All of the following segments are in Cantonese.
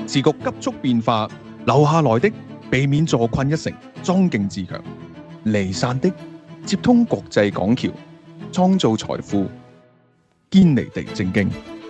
時局急速變化，留下來的避免坐困一城，莊敬自強；離散的接通國際港橋，創造財富，堅離地正經。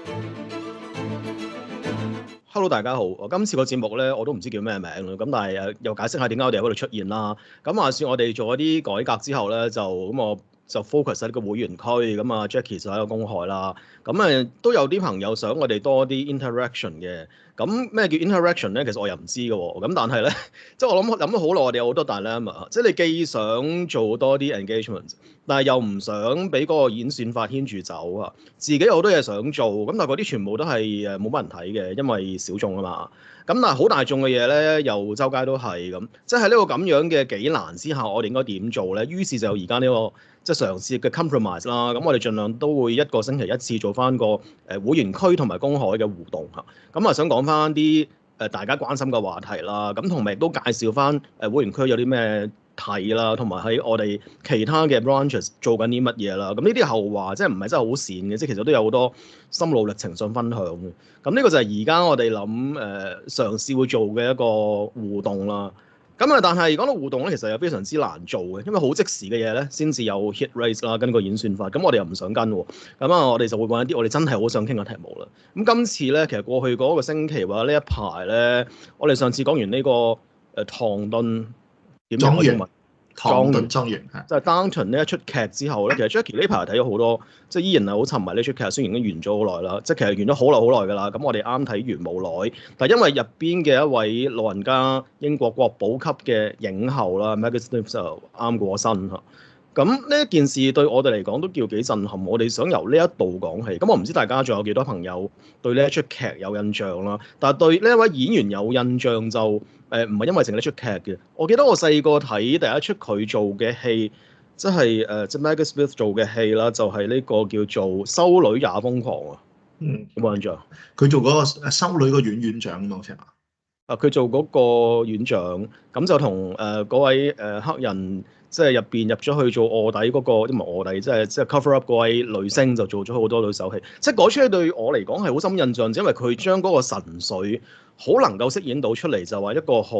Hello， 大家好。今次個節目咧，我都唔知叫咩名啦。咁但係又解釋下點解我哋喺嗰度出現啦。咁話說我哋做一啲改革之後咧，我就 focus 喺呢個會員區。咁啊 Jackie 就喺度公開啦。咁都有啲朋友想我哋多啲 interaction 嘅。咁咩叫 interaction 咧？其實我又唔知嘅喎。咁但係咧，即係我諗咗好耐，我哋有好多 dilemma。即係你既想做多啲 engagement，但係又唔想俾嗰個演算法牽住走啊。自己有好多嘢想做，咁但係嗰啲全部都係冇乜人睇嘅，因為小眾啊嘛。咁但係好大眾嘅嘢咧，又周街都係咁。即係喺呢個咁樣嘅幾難之下，我哋應該點做咧？於是就而家呢個即係嘗試嘅 compromise 啦。咁我哋盡量都會一個星期一次做翻個會員區同埋公海嘅互動嚇。咁想講翻啲大家關心嘅話題啦。咁同埋亦都介紹翻會員區有啲咩睇啦，同埋喺我哋其他嘅 branches 做緊啲乜嘢啦。咁呢啲後話即係唔係真係好善嘅，即係其實都有好多心路歷程想分享嘅。咁呢個就係而家我哋諗嘗試會做嘅一個互動啦。咁但係講到互動咧，其實又非常之難做嘅，因為好即時嘅嘢咧先至有 hit rate 啦，跟個演算法。咁我哋又唔想跟喎。我哋就會揾一啲我哋真係好想傾嘅題目啦。咁今次咧，其實過去嗰個星期或者呢一排咧，我哋上次講完呢個唐頓點樣嘅英文？ 唐頓莊園即係 Downton 呢一出劇之後咧，其實 Jackie 呢排睇咗好多，即係依然係好沉迷呢出劇。雖然已經完咗好耐啦，即係其實完咗好耐㗎啦。咁我哋啱睇完冇耐，但係因為入邊嘅一位老人家，英國國寶級嘅影后啦 Maggie Smith 就啱過身嚇。咁呢一件事對我哋嚟講都叫幾震撼。我哋想由呢一度講起。咁我唔知大家仲有幾多朋友對呢一出劇有印象啦。但係對呢一位演員有印象就唔係因為淨係呢出劇嘅。我記得我細個睇第一出佢做嘅戲，即係Maggie Smith 做嘅戲啦，就係呢個叫做《修女也瘋狂》啊。有冇印象？ 佢做嗰個修女個院院長啊嘛，好似係嘛？ 佢做嗰個院長，咁就同嗰位黑人。即係入邊入咗去做臥底嗰個，唔係臥底，即係 cover up 嗰位女星就做咗好多女手戲。即係嗰出戲對我嚟講係好深印象，因為佢將嗰個神髓好能夠飾演到出嚟，就話一個好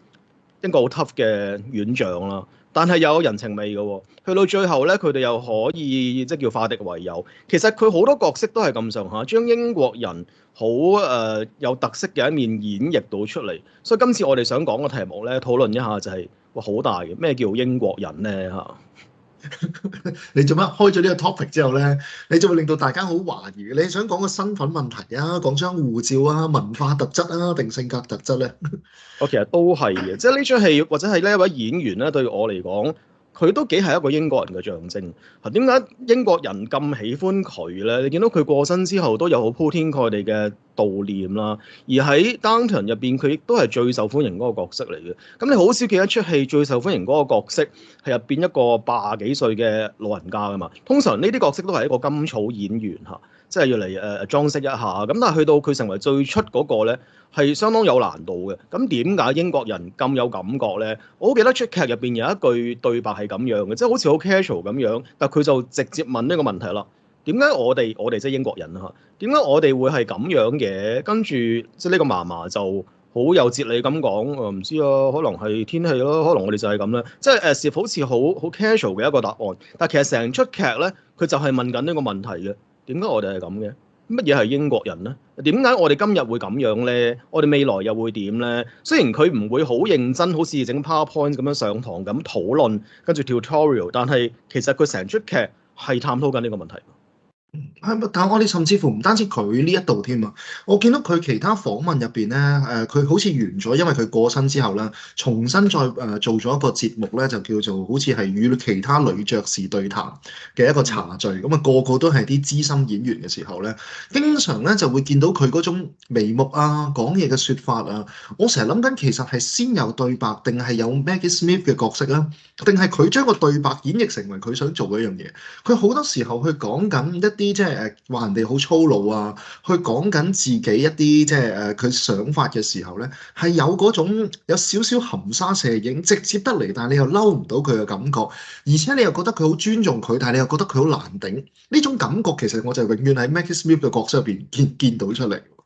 tough 嘅院長啦。但係又有人情味嘅喎。去到最後咧，佢哋又可以即係叫化敵為友。其實佢好多角色都係咁上下，將英國人好有特色嘅一面演繹到出嚟。所以今次我哋想講嘅題目咧，討論一下就係。哇，好大嘅咩叫英國人咧嚇？ 你做乜開咗呢個 topic 之後咧，你就會令到大家好懷疑。你想講個身份問題啊，講張護照啊，文化特質啊，定性格特質咧？ 我其實都係嘅，即係呢出戲或者係呢一位演員咧，對我嚟講，佢都幾係一個英國人嘅象徵。點解英國人咁喜歡佢咧？你見到佢過身之後都有好鋪天蓋地嘅悼念啦。而喺 Downton 入邊，佢亦都係最受歡迎嗰個角色嚟嘅。咁你好少見一出戲最受歡迎嗰個角色係入邊一個80幾歲嘅老人家㗎嘛？通常呢啲角色都係一個甘草演員嚇，即係要嚟裝飾一下。咁但係去到佢成為最出嗰個咧，係相當有難度嘅。咁點解英國人咁有感覺咧？我好記得出劇入邊有一句對白係咁樣嘅，即係好似好 casual 咁樣，但佢就直接問呢個問題啦。點解我哋即係英國人啊？點解我哋會係咁樣嘅？跟住即係呢個嫲嫲就好有哲理咁講，唔知啊，可能係天氣咯，可能我哋就係咁啦。即係似好似好 casual 嘅一個答案，但係其實成出劇咧，佢就係問緊呢個問題嘅。點解我哋係咁嘅？乜嘢係英國人咧？點解我哋今日會咁樣咧？我哋未來又會點咧？雖然佢唔會好認真，好似整 PowerPoint 咁樣上堂咁討論，跟住 tutorial， 但係其實佢成出劇係探討緊呢個問題。 但係我哋甚至乎唔單止佢呢一度添啊！我見到佢其他訪問入邊咧，佢好似完咗，因為佢過身之後咧，重新再做咗一個節目咧，就叫做好似係與其他女爵士對談嘅一個茶敘。咁啊，個個都係啲資深演員嘅時候咧，經常咧就會見到佢嗰種眉目啊、講嘢嘅説法啊。我成日諗緊，其實係先有對白，定係有 Maggie Smith 嘅角色啊？定係佢將個對白演繹成為佢想做嘅一樣嘢？佢好多時候去講緊一啲即係話人哋好粗魯啊，去講緊自己一啲即係佢想法嘅時候咧，係有嗰種有少少含沙射影，直接得嚟，但係你又嬲唔到佢嘅感覺，而且你又覺得佢好尊重佢，但係你又覺得佢好難頂。呢種感覺其實我就永遠喺 Maggie Smith 嘅角色入邊見到出嚟。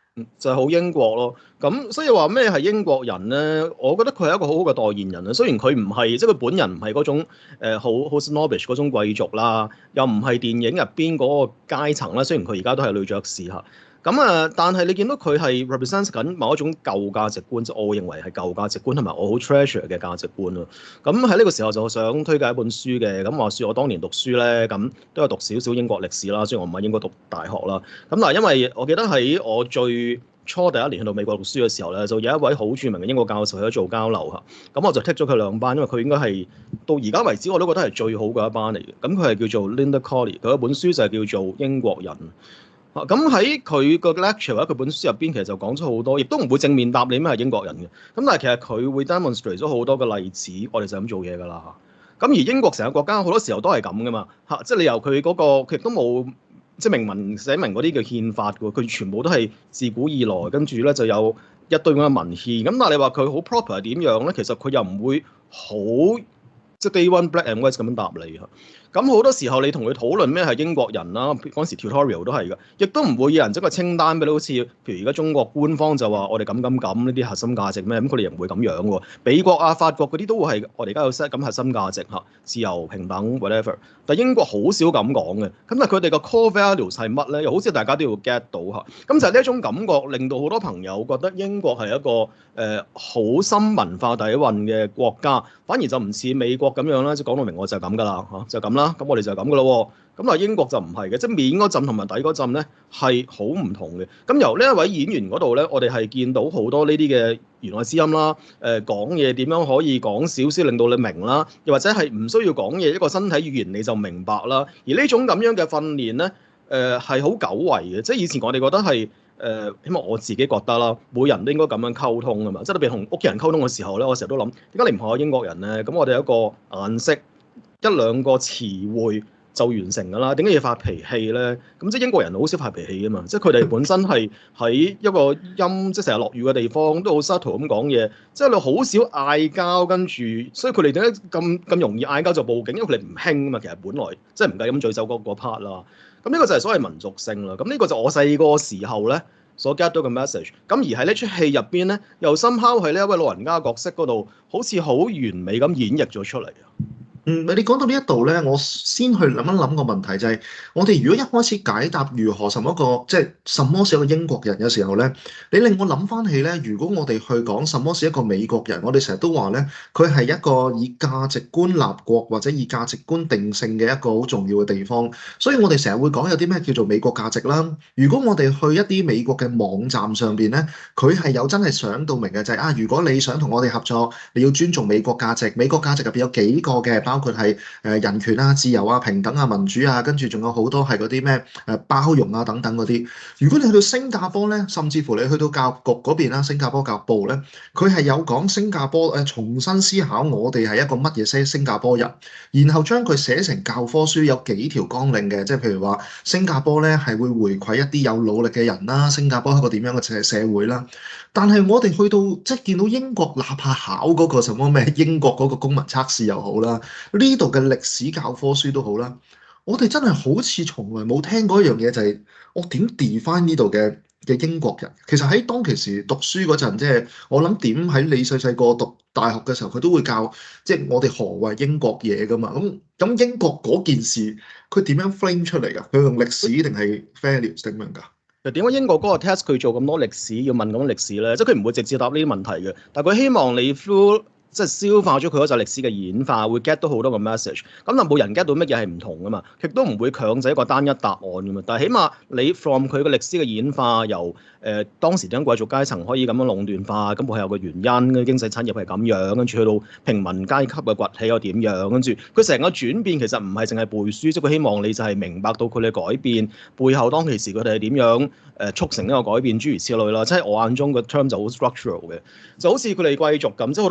就係好英國咯。咁所以話咩係英國人咧？我覺得佢係一個好好嘅代言人啊。雖然佢唔係即係佢本人唔係嗰種好 snobbish 嗰種貴族啦，又唔係電影入邊嗰個階層啦。雖然佢而家都係女爵士嚇。咁但係你見到佢係 represent 緊某一種舊價值觀，即係我認為係舊價值觀同埋我好 treasure 嘅價值觀咯。咁喺呢個時候就想推介一本書嘅。咁話説我當年讀書咧，咁都有讀少少英國歷史啦。雖然我唔係英國讀大學啦。咁嗱，因為我記得喺我最初第一年去到美國讀書嘅時候咧，就有一位好著名嘅英國教授去咗做交流嚇。咁我就剔咗佢2班，因為佢應該係到而家為止我都覺得係最好嘅一班嚟嘅。咁佢係叫做 Linda Colley，佢有本書就係叫做《英國人》。咁喺佢個 lecture 或者佢本書入邊，其實就講咗好多，亦都唔會正面答你咩係英國人嘅。咁但係其實佢會 demonstrate 咗好多嘅例子，我哋就咁做嘢㗎啦。咁而英國成個國家好多時候都係咁㗎嘛，即係你由佢嗰個佢亦都冇即係明文寫明嗰啲叫憲法㗎，佢全部都係自古以來，跟住咧就有一堆咁嘅文獻。咁但係你話佢好 proper 係點樣咧？其實佢又唔會好即係 day one black and white 咁樣答你嚇。咁好多時候你同佢討論咩係英國人啦，嗰陣時 tutorial 都係㗎，亦都唔會有人整個清單俾你，好似譬如而家中國官方就話我哋咁呢啲核心價值咩，咁佢哋又唔會咁樣喎。美國啊、法國嗰啲都會係我哋而家有 set 咁核心價值嚇，自由、平等 whatever。但英國好少咁講嘅，咁但係佢哋個 core values 係乜咧？又好似大家都要 get 到嚇。咁就係呢一種感覺，令到好多朋友覺得英國係一個好深文化底蘊嘅國家，反而就唔似美國咁樣啦，即係講到明我就係咁㗎啦嚇，就咁啦。咁我哋就係咁噶咯喎，咁啊英國就唔係嘅，即係面嗰陣同埋底嗰陣咧係好唔同嘅。咁由呢一位演員嗰度咧，我哋係見到好多呢啲嘅弦外之音啦，講嘢點樣可以講少少令到你明啦，又或者係唔需要講嘢，一個身體語言你就明白啦。而呢種咁樣嘅訓練咧，係好久違嘅，即係以前我哋覺得係起碼我自己覺得啦，每人都應該咁樣溝通㗎嘛，即係特別同屋企人溝通嘅時候咧，我成日都諗點解你唔學我英國人咧？咁我哋有一個顏色。一兩個詞彙就完成㗎啦，點解要發脾氣咧？咁即係英國人好少發脾氣㗎嘛，即係佢哋本身係喺一個陰，即係成日落雨嘅地方都好 subtle 咁講嘢，即係你好少嗌交，跟住所以佢哋點解咁容易嗌交就報警？因為佢哋唔興啊嘛，其實本來即係唔計咁醉酒嗰 part 啦。咁呢個就係所謂民族性啦。咁呢個就我細個時候咧所 get 到嘅 message。咁而喺呢出戲入邊咧，又somehow喺呢一位老人家角色嗰度，好似好完美咁演繹咗出嚟啊！ 你講到呢一度咧，我先去諗一諗個問題，就係我哋如果一開始解答如何什麼個即係什麼是一個英國人嘅時候咧，你令我諗翻起咧，如果我哋去講什麼是一個美國人，我哋成日都話咧，佢係一個以價值觀立國或者以價值觀定性嘅一個好重要嘅地方。所以我哋成日會講有啲咩叫做美國價值啦。如果我哋去一啲美國嘅網站上邊咧，佢係有真係想到明嘅，就係如果你想同我哋合作，你要尊重美國價值。美國價值入邊有幾個嘅，包括係人權啊、自由啊、平等啊、民主啊，跟住仲有好多係嗰啲咩包容啊等等嗰啲。如果你去到新加坡咧，甚至乎你去到教育局嗰邊啦，新加坡教育部咧，佢係有講新加坡重新思考我哋係一個乜嘢新加坡人，然後將佢寫成教科書，有幾條綱領嘅，即係譬如話新加坡咧係會回饋一啲有努力嘅人啦，新加坡係一個點樣嘅社會啦。但係我哋去到即係見到英國，哪怕考嗰個什麼咩英國嗰個公民測試又好啦，呢度嘅歷史教科書都好啦，我哋真係好似從來冇聽過一樣嘢，就係我點 define 呢度嘅英國人。其實喺當其時讀書嗰陣，即係我諗點喺你細細個讀大學嘅時候，佢都會教即係我哋何謂英國嘢㗎嘛。咁英國嗰件事，佢點樣 frame 出嚟㗎？佢用歷史定係 values 定點樣㗎？ 點解英國嗰個 test 佢做咁多歷史要問咁多歷史咧？即係佢唔會直接答呢啲問題嘅，但係佢希望你 through 即係消化咗佢嗰陣歷史嘅演化，會 get 到好多個 message。咁但冇人 get 到乜嘢係唔同噶嘛，亦都唔會強制一個單一答案噶嘛。但係起碼你 from 佢個歷史嘅演化，由當時點解貴族階層可以咁樣壟斷化，咁係有個原因，經濟產業係咁樣，跟住去到平民階級嘅崛起又點樣，跟住佢成個轉變其實唔係淨係背書，即係佢希望你就係明白到佢哋改變背後當其時佢哋係點樣促成呢個改變，諸如此類啦。即係我眼中個 term 就好 structural 嘅，就好似佢哋貴族咁，即係好多朋友特別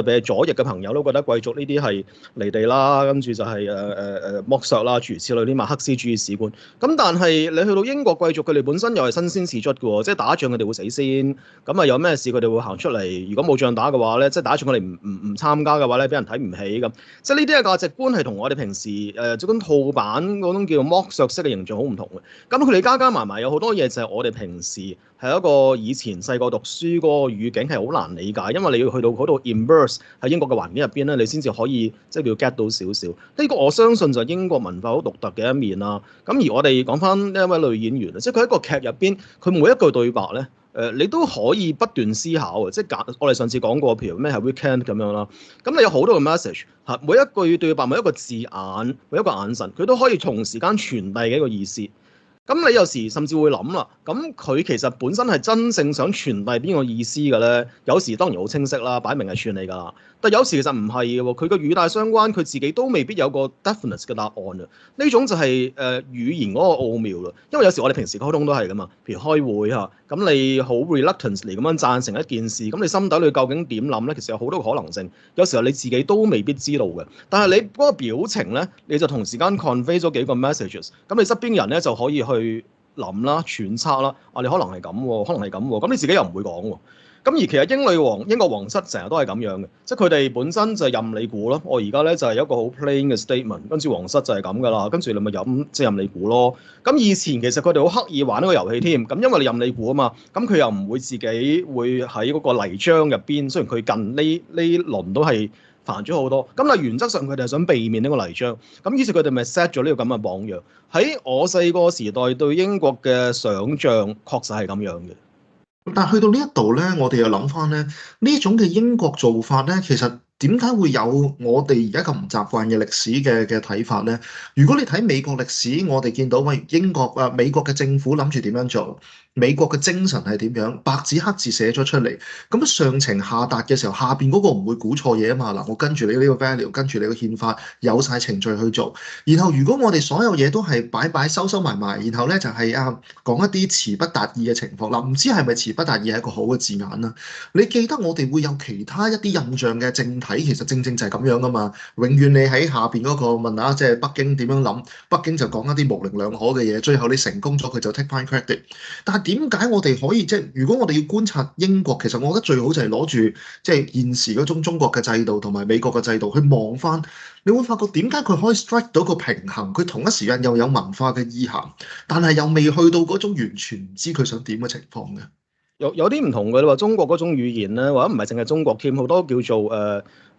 別係左翼嘅朋友都覺得貴族呢啲係離地啦，跟住就係剝削啦，諸如此類啲馬克思主義史觀。咁但係你去到英國貴族，佢哋本身又係新鮮事卒嘅喎，即係打仗佢哋會死先，咁啊有咩事佢哋會行出嚟。如果冇仗打嘅話咧，即係打仗佢哋唔參加嘅話咧，俾人睇唔起咁。即係呢啲嘅價值觀係同我哋平時嗰種套版嗰種叫剝削式嘅形象好唔同嘅。咁佢哋加埋埋有好多嘢就係我哋平時係一個以前細個讀書嗰個語境係好難理解，因為你要去到嗰度 immerse 喺英國嘅環境入邊咧，你先至可以即係叫 get 到少少。呢個我相信就係英國文化好獨特嘅一面啦。咁而我哋講翻呢一位女演員，即係佢喺個劇入邊，佢每一句對白咧。你都可以不斷思考嘅，即係我哋上次講過，譬如咩係 weekend 咁樣啦。咁你有好多個 message 嚇，每一句對白，每一個字眼，每一個眼神，佢都可以同時間傳遞嘅一個意思。咁你有時甚至會諗啦，咁佢其實本身係真正想傳遞邊個意思嘅咧？有時當然好清晰啦，擺明係串你㗎啦。但有時其實唔係嘅喎，佢個語帶相關，佢自己都未必有個 definite 嘅答案啊。呢種就係語言嗰個奧妙啦。因為有時我哋平時溝通都係㗎嘛，譬如開會嚇，咁你好 reluctantly 咁樣贊成一件事，咁你心底裏究竟點諗咧？其實有好多可能性，有時候你自己都未必知道嘅。但係你嗰個表情咧，你就同時間 convey 咗幾個 messages，咁你側邊人咧就可以去諗啦、揣測啦，你可能係咁喎，可能係咁喎，咁你自己又唔會講喎。咁而其實英國皇室成日都係咁樣嘅，即係佢哋本身就係任你估咯。我而家咧就係一個好 plain 嘅 statement，跟住皇室就係咁噶啦，跟住你咪即係任你估咯。咁以前其實佢哋好刻意玩呢個遊戲添，咁因為你任你估啊嘛，咁佢又唔會自己會喺嗰個泥漿入邊，雖然佢近呢輪都係煩咗好多，咁但係原則上佢哋係想避免呢個泥漿，咁於是佢哋咪 set 咗呢個咁嘅榜樣。喺我細個時代對英國嘅想像確實係咁樣嘅。 但係去到呢一度咧，我哋又諗翻咧，呢種嘅英國做法咧，其實點解會有我哋而家咁唔習慣嘅歷史嘅睇法咧？如果你睇美國歷史，我哋見到喂美國嘅政府諗住點樣做，美國嘅精神係點樣，白紙黑字寫咗出嚟，咁上情下達嘅時候，下邊嗰個唔會估錯嘢啊嘛。嗱，我跟住你呢個 value，跟住你個憲法，有晒程序去做。然後如果我哋所有嘢都係擺收埋埋，然後咧就係講一啲詞不達意嘅情況啦，唔知係咪詞不達意係一個好嘅字眼啦？你記得我哋會有其他一啲印象嘅政體，其實正正就係咁樣噶嘛。永遠你喺下邊嗰個問下，即係北京點樣諗，北京就講一啲模棱兩可嘅嘢，最後你成功咗，佢就 take翻 credit。但係點解我哋可以即係如果我哋要觀察英國，其實我覺得最好就係攞住即係現時嗰種中國嘅制度同埋美國嘅制度去望翻，你會發覺點解佢可以 strike 到個平衡，佢同一時間又有文化嘅意涵，但係又未去到嗰種完全唔知佢想點嘅情況嘅。 有啲唔同嘅，你話中國嗰種語言咧，或者唔係淨係中國添，好多叫做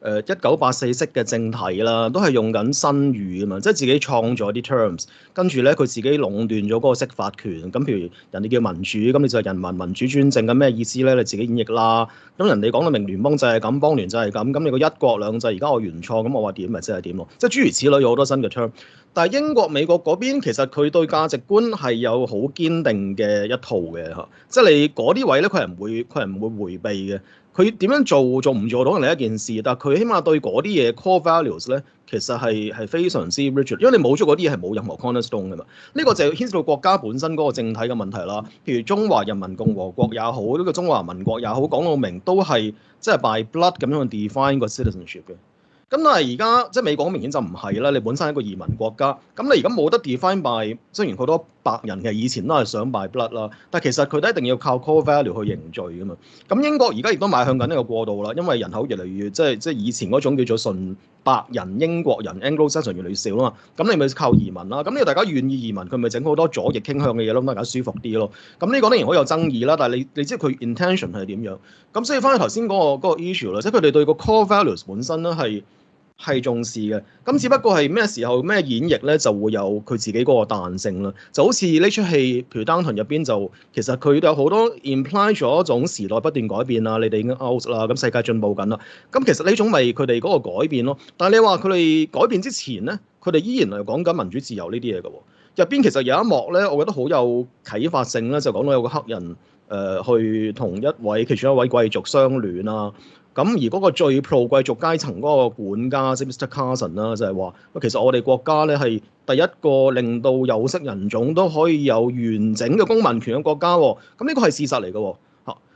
1984式嘅政體啦，都係用緊新語啊嘛，即係自己創咗啲 terms，跟住咧佢自己壟斷咗嗰個釋法權。咁譬如人哋叫民主，咁你就係人民民主專政，咁咩意思咧？你自己演繹啦。咁人哋講到明聯邦就係咁，邦聯就係咁，咁你個一國兩制而家我原創，咁我話點咪即係點咯？即係諸如此類，有好多新嘅 term。但係英國、美國嗰邊其實佢對價值觀係有好堅定嘅一套嘅嚇，即係你嗰啲位咧，佢係唔會迴避嘅。佢點樣做唔做到係另一件事，但係佢起碼對嗰啲嘢 core values 咧，其實係非常之 rigid，因為你冇咗嗰啲嘢係冇任何 cornerstone 㗎嘛。呢個就牽涉到國家本身嗰個政體嘅問題啦。譬如中華人民共和國也好，呢個中華民國也好，講到明都係即係 by blood 咁樣去 define 個 citizenship 嘅。咁但係而家即係美國明顯就唔係啦，你本身係一個移民國家，咁你而家冇得 define by，雖然好多白人嘅以前都係想 by blood 啦，但係其實佢都一定要靠 core value 去凝聚㗎嘛。咁英國而家亦都邁向緊呢個過渡啦，因為人口越嚟越即係以前嗰種叫做純白人英國人 Anglo-Saxon 越嚟越少啦嘛，咁你咪靠移民啦。咁你大家願意移民，佢咪整好多左翼傾向嘅嘢咯，咁大家舒服啲咯。咁呢個當然好有爭議啦，但係你知佢 intention 係點樣？咁所以翻去頭先嗰個 issue 啦，即係佢哋對個 core values 本身咧係重視嘅，咁只不過係咩時候咩演繹咧，就會有佢自己嗰個彈性啦。就好似呢出戲，譬如 Downton 入邊就其實佢有好多 imply 咗一種時代不斷改變啦，你哋已經 out 啦，咁世界進步緊啦。咁其實呢種咪佢哋嗰個改變咯。但係你話佢哋改變之前咧，佢哋依然係講緊民主自由呢啲嘢嘅喎。入邊其實有一幕咧，我覺得好有啟發性咧，就講到有個黑人去同其中一位貴族相戀啊。咁而嗰個最 pro 貴族階層嗰個管家，即係 Mr. Carson 啦，就係話，其實我哋國家咧係第一個令到有色人種都可以有完整嘅公民權嘅國家喎。咁呢個係事實嚟嘅喎。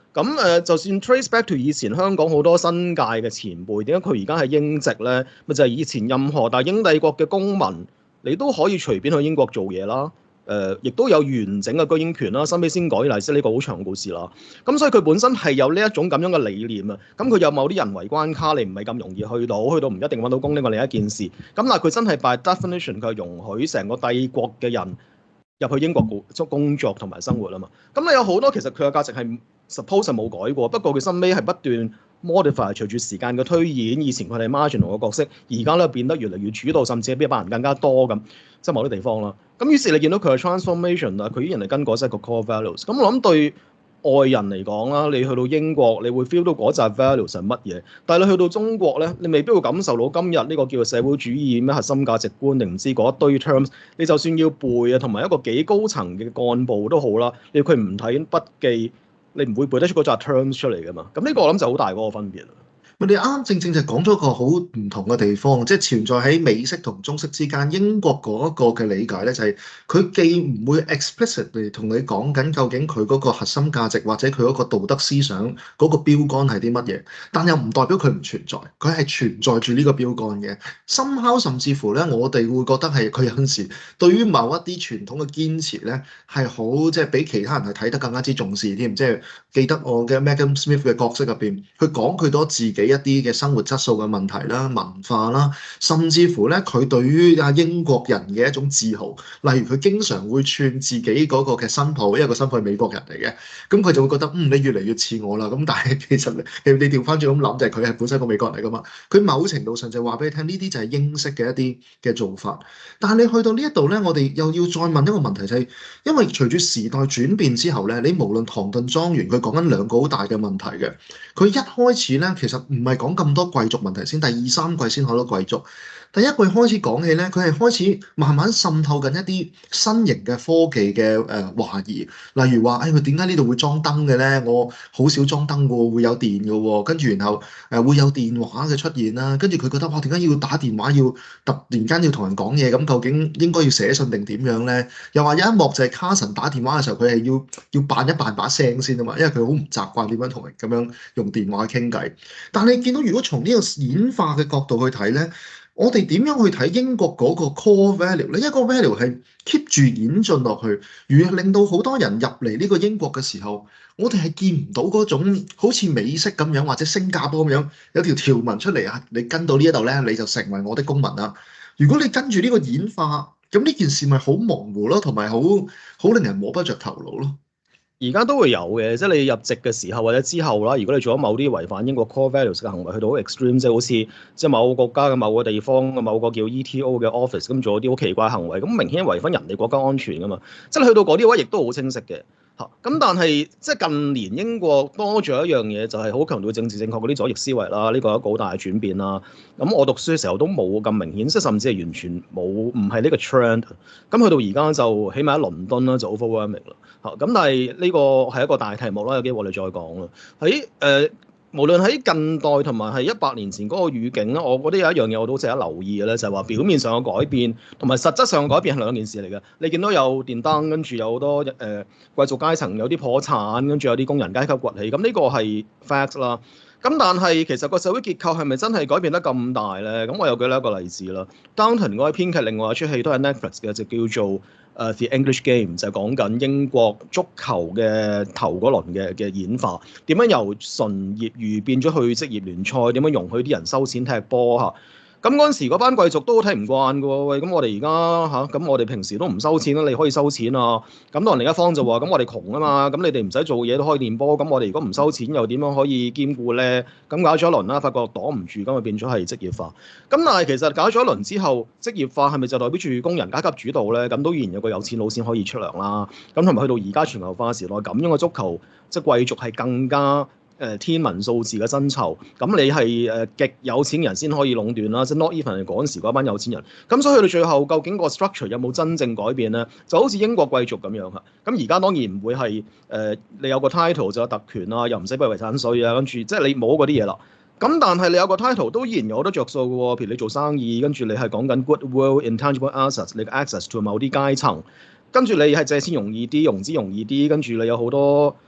咁就算 trace back to 以前香港好多新界嘅前輩，點解佢而家係英籍咧？咪就係以前任何大英帝國嘅公民，你都可以隨便去英國做嘢啦。亦都有完整嘅居英權啦，收尾先改嚟先呢個好長嘅故事啦。咁所以佢本身係有呢一種咁樣嘅理念啊。咁佢有某啲人為關卡，你唔係咁容易去到唔一定揾到工呢個另一件事。咁但係佢真係 by definition 佢係容許成個帝國嘅人入去英國工作同埋生活啊嘛。咁你有好多其實佢嘅價值係 suppose 係冇改過，不過佢收尾係不斷 modify 隨住時間嘅推演。以前佢係 marginal 嘅角色，而家咧變得越嚟越主導，甚至係比一班人更加多咁，即係某啲地方啦。咁於是你見到佢嘅 transformation 啦，佢依然係跟嗰隻個 core values。咁我諗對外人嚟講啦，你去到英國，你會 feel 到嗰紮 values 係乜嘢，但係你去到中國咧，你未必會感受到今日呢個叫做社會主義咩核心價值觀定唔知嗰一堆 terms。你就算要背啊，同埋一個幾高層嘅幹部都好啦，你佢唔睇筆記，你唔會背得出嗰紮 terms 出嚟噶嘛。咁呢個我諗就好大嗰個分別啦。 我哋啱正正就講咗個好唔同嘅地方，即係存在喺美式同中式之間。英國嗰一個嘅理解咧，就係佢既唔會 explicitly 同你講緊究竟佢嗰個核心價值或者佢嗰個道德思想嗰個標杆係啲乜嘢，但又唔代表佢唔存在，佢係存在住呢個標杆嘅。somehow甚至乎咧，我哋會覺得係佢有陣時對於某一啲傳統嘅堅持咧，係好即係比其他人係睇得更加之重視添。即係記得我嘅 Megan Smith 嘅角色入邊，佢講佢多自己一啲嘅生活質素嘅問題啦、文化啦，甚至乎咧佢對於英國人嘅一種自豪，例如佢經常會串自己嗰個嘅新抱，因為個新抱係美國人嚟嘅，咁佢就會覺得你越嚟越似我啦。咁但係其實你調翻轉咁諗，就係佢係本身個美國人嚟噶嘛。佢某程度上就話俾你聽，呢啲就係英式嘅一啲嘅做法。但係你去到呢一度咧，我哋又要再問一個問題，就係因為隨住時代轉變之後咧，你無論唐頓莊園，佢講緊兩個好大嘅問題嘅。佢一開始咧，其實唔係講咁多貴族問題先，第二三季先好多貴族。第一季開始講起咧，佢係開始慢慢滲透緊一啲新型嘅科技嘅懷疑，例如話，佢點解呢度會裝燈嘅咧？我好少裝燈喎，會有電嘅喎。跟住然後會有電話嘅出現啦，跟住佢覺得哇，點解要打電話要突然間要同人講嘢？咁究竟應該要寫信定點樣咧？又話有一幕就係卡神打電話嘅時候，佢係要扮一扮把聲先啊嘛，因為佢好唔習慣點樣同人咁樣用電話傾偈。但係你見到如果從呢個演化嘅角度去睇咧，我哋點樣去睇英國嗰個 core value 咧？一個 value 係 keep 住演進落去，而令到好多人入嚟呢個英國嘅時候，我哋係見唔到嗰種好似美式咁樣或者新加坡咁樣有條條文出嚟啊！你跟到呢一度咧，你就成為我的公民啦。如果你跟住呢個演化，咁呢件事咪好模糊咯，同埋好令人摸不着頭腦咯。 而家都會有嘅，即係你入籍嘅時候或者之後啦，如果你做咗某啲違反英國 core values 嘅行為，去到好 extreme，即係好似即係某個國家嘅某個地方嘅某個叫 ETO 嘅 office 咁做咗啲好奇怪行為，咁明顯違反人哋國家安全㗎嘛。即係去到嗰啲位，亦都好清晰嘅嚇。咁但係即係近年英國多咗一樣嘢，就係好強調政治正確嗰啲左翼思維啦，呢個係一個好大嘅轉變啦。咁我讀書嘅時候都冇咁明顯，即係甚至係完全冇，唔係呢個 trend。咁去到而家就起碼喺倫敦啦，就 overwhelming 啦。咁但係呢個係一個大題目啦，有機會我哋再講啦。喺無論喺近代同埋係100年前嗰個語境咧，我覺得有一樣嘢我都值得留意嘅咧，就係話表面上嘅改變同埋實質上嘅改變係兩件事嚟嘅。你見到有電燈，跟住有好多貴族階層有啲破產，跟住有啲工人階級崛起，咁呢個係 fact 啦。咁但係其實個社會結構係咪真係改變得咁大咧？咁我又舉另一個例子啦。Downton 嗰個編劇另外一出戲都係 Netflix 嘅，就叫做The English Game， 就係講緊英國足球嘅頭嗰輪嘅演化，點樣由純業餘變咗去職業聯賽，點樣容許啲人收錢踢波嚇。咁嗰陣時嗰班貴族都睇唔慣嘅喎，喂，咁我哋而家嚇，咁我哋平時都唔收錢啦，你可以收錢啊。咁當然另一方就話，咁我哋窮啊嘛，咁你哋唔使做嘢都可以練波，咁我哋如果唔收錢又點樣可以兼顧咧？咁搞咗一輪啦，發覺擋唔住，咁就變咗係職業化。咁但係其實搞咗一輪之後，職業化係咪就代表住工人階級主導咧？咁都依然有個有錢佬先可以出糧啦。咁同埋去到而家全球化時代，咁樣嘅足球即係貴族係更加天文數字嘅薪酬，咁你係極有錢人先可以壟斷啦，即係 not even 係嗰陣時嗰班有錢人。咁所以去到最後，究竟個 structure 有冇真正改變咧？就好似英國貴族咁樣嚇。咁而家當然唔會係你有個 title 就有特權啊，又唔使俾遺產稅啊，跟住即係你冇嗰啲嘢啦。咁但係你有個 title 都依然有好多着數嘅喎，譬如你做生意，跟住你係講緊 goodwill intangible assets，你嘅 access to 某啲階層，跟住你係借錢容易啲，融資容易啲，跟住你有好多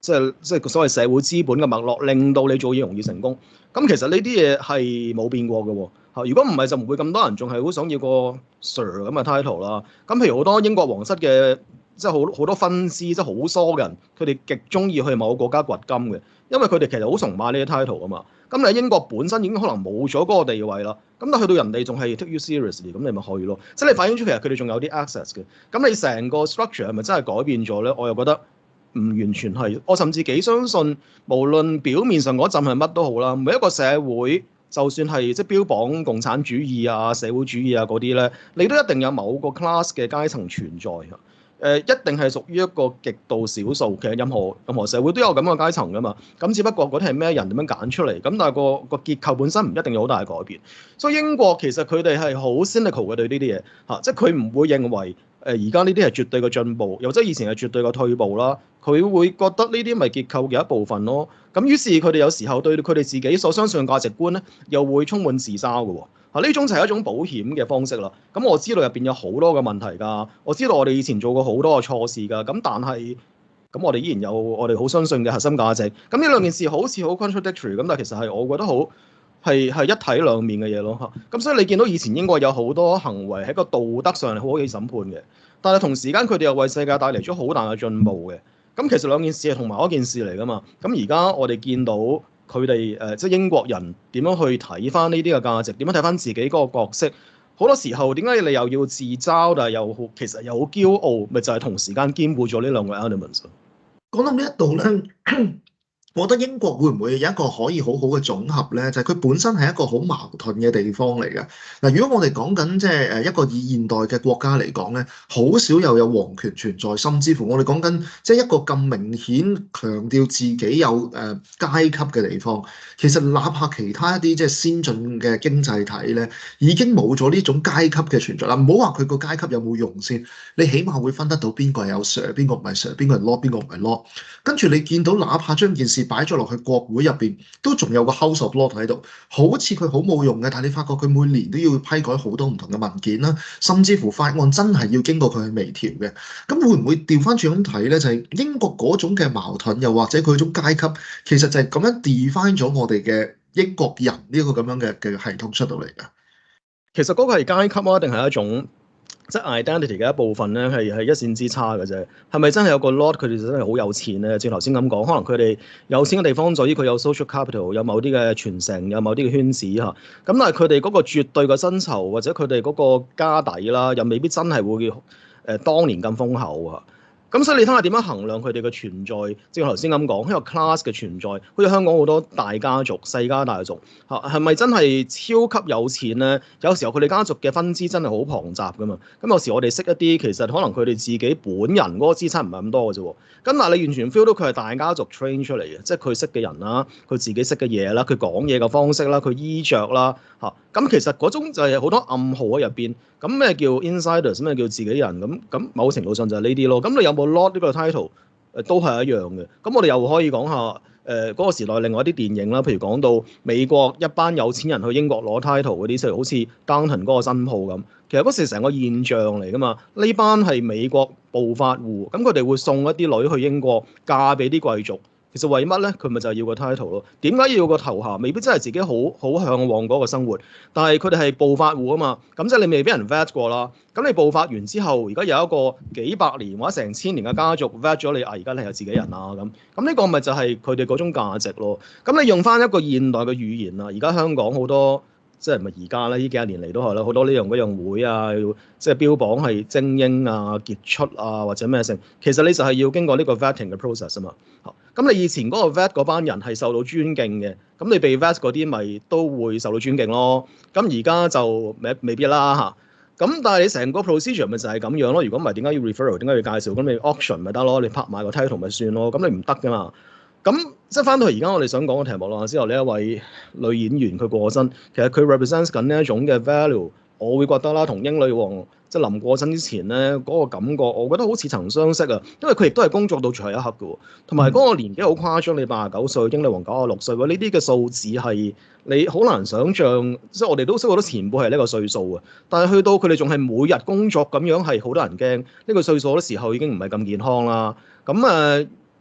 即係所謂社會資本嘅脈絡，令到你做嘢容易成功。咁其實呢啲嘢係冇變過嘅喎。如果唔係就唔會咁多人仲係好想要個 Sir 咁嘅 title 啦。咁譬如好多英國皇室嘅即係好多分支，即係好疏嘅人，佢哋極中意去某個國家掘金嘅，因為佢哋其實好崇拜呢啲 title 啊嘛。咁你喺英國本身已經可能冇咗嗰個地位啦，咁但係去到人哋仲係 take you seriously，咁你咪去咯。即係你反映出其實佢哋仲有啲 access 嘅。咁你成個 structure 係咪真係改變咗咧？我又覺得唔完全係。我甚至幾相信，無論表面上嗰陣係乜都好啦，每一個社會就算係即係標榜共產主義啊、社會主義啊嗰啲咧，你都一定有某個 class 嘅階層存在㗎。一定係屬於一個極度少數，其實任何社會都有咁嘅階層㗎嘛。咁只不過嗰啲係咩人點樣揀出嚟，咁但係個結構本身唔一定有好大嘅改變。所以英國其實佢哋係好 cynical 嘅對呢啲嘢嚇，即係佢唔會認為而家呢啲係絕對嘅進步，又或者以前係絕對嘅退步啦。佢會覺得呢啲咪結構嘅一部分咯。咁於是佢哋有時候對佢哋自己所相信嘅價值觀咧，又會充滿自嘲嘅喎。呢種就係一種保險嘅方式啦。咁我知道入邊有好多嘅問題㗎，我知道我哋以前做過好多嘅錯事㗎。咁但係咁我哋依然有我哋好相信嘅核心價值。咁呢兩件事好似好 contradictory 咁，但係其實係我覺得好係一體兩面嘅嘢咯嚇。咁所以你見到以前英國有好多行為喺個道德上係好可以審判嘅，但係同時間佢哋又為世界帶嚟咗好大嘅進步嘅。咁其實兩件事係同埋一件事嚟㗎嘛。咁而家我哋見到佢哋即係英國人點樣去睇翻呢啲嘅價值，點樣睇翻自己嗰個角色。好多時候點解你又要自嘲，但係又其實又好驕傲，咪就係同時間兼顧咗呢兩個 elements。 講到呢一度咧，我覺得英國會唔會有一個可以好好嘅總合咧？就係佢本身係一個好矛盾嘅地方嚟嘅。嗱，如果我哋講緊即係一個以現代嘅國家嚟講咧，好少又有皇權存在，甚至乎我哋講緊即係一個咁明顯強調自己有階級嘅地方。其實哪怕其他一啲即係先進嘅經濟體咧，已經冇咗呢種階級嘅存在啦。唔好話佢個階級有冇用先，你起碼會分得到邊個係有 Sir，邊個唔係 Sir，邊個係 Lord，邊個唔係 Lord。跟住你見到哪怕將件事擺咗落去國會入邊，都仲有個 House of Lords 喺度，好似佢好冇用嘅，但係你發覺佢每年都要批改好多唔同嘅文件啦，甚至乎法案真係要經過佢去微調嘅。咁會唔會調翻轉咁睇咧？就係英國嗰種嘅矛盾，又或者佢種階級，其實就係咁樣 define 咗我哋嘅英國人呢個咁樣嘅系統出到嚟㗎。 其實嗰個係階級啊，定係一種即係 identity 嘅一部分咧，係一線之差嘅啫。係咪真係有個 Lord 佢哋真係好有錢咧？正如頭先咁講，可能佢哋有錢嘅地方在於佢有 social capital， 有某啲嘅傳承，有某啲嘅圈子嚇。咁但係佢哋嗰個絕對嘅薪酬或者佢哋嗰個家底啦，又未必真係會當年咁豐厚啊。咁所以你睇下點樣衡量佢哋嘅存在，正如頭先咁講，一個 class 嘅存在，好似香港好多大家族、世家大族嚇，係咪真係超級有錢咧？有時候佢哋家族嘅分支真係好龐雜噶嘛。咁有時我哋識一啲，其實可能佢哋自己本人嗰個資產唔係咁多嘅啫。咁但係你完全 feel 到佢係大家族 train 出嚟嘅，即係佢識嘅人啦，佢自己識嘅嘢啦，佢講嘢嘅方式啦，佢衣着啦嚇。咁其實嗰種就係好多暗號喺入邊。咁咩叫 insiders？ 咩叫自己人？咁某程度上就係呢啲咯。咁你有冇 Lord 呢個 title？都係一樣嘅。咁我哋又可以講下嗰個時代另外一啲電影啦，譬如講到美國一班有錢人去英國攞 title 嗰啲，即係好似 Downton 嗰個新抱咁。其實嗰時成個現象嚟㗎嘛。呢班係美國暴發戶，咁佢哋會送一啲女去英國嫁俾啲貴族。其實為乜咧？佢咪就係要個 title 咯。點解要個頭銜？未必真係自己好向往嗰個生活，但係佢哋係暴發戶啊嘛。咁即係你未俾人 vet 過啦。咁你暴發完之後，而家有一個幾百年或者成千年嘅家族 vet 咗你啊，而家你係自己人啦咁。咁呢個咪就係佢哋嗰種價值咯。咁你用翻一個現代嘅語言啊，而家香港好多。即係唔係而家咧？呢幾廿年嚟都係啦，好多呢樣嗰樣會啊，即係標榜係精英啊、傑出啊或者咩性。其實你就係要經過呢個 vetting 嘅 process 啊嘛。咁你以前嗰個 vet 嗰班人係受到尊敬嘅，咁你被 vet 嗰啲咪都會受到尊敬咯。咁而家就未必啦嚇。咁但係你成個 procedure 咪就係咁樣咯。如果唔係點解要 referral？ 點解要介紹？咁你 auction 咪得咯，你拍賣個 title 咪算咯。咁你唔得噶嘛。咁即係翻到去而家我哋想講嘅題目啦，之後呢一位女演員佢過身，其實佢 represent 緊呢一種嘅 value，我會覺得啦，同英女王即係臨過身之前咧嗰個感覺，我覺得好似曾相識啊，因為佢亦都係工作到最後一刻嘅喎，同埋嗰個年紀好誇張，你89歲，英女王96歲喎，呢啲嘅數字係你好難想像，即係我哋都識好多前輩係呢個歲數啊，但係去到佢哋仲係每日工作咁樣，係好多人驚呢個歲數嘅時候已經唔係咁健康啦，咁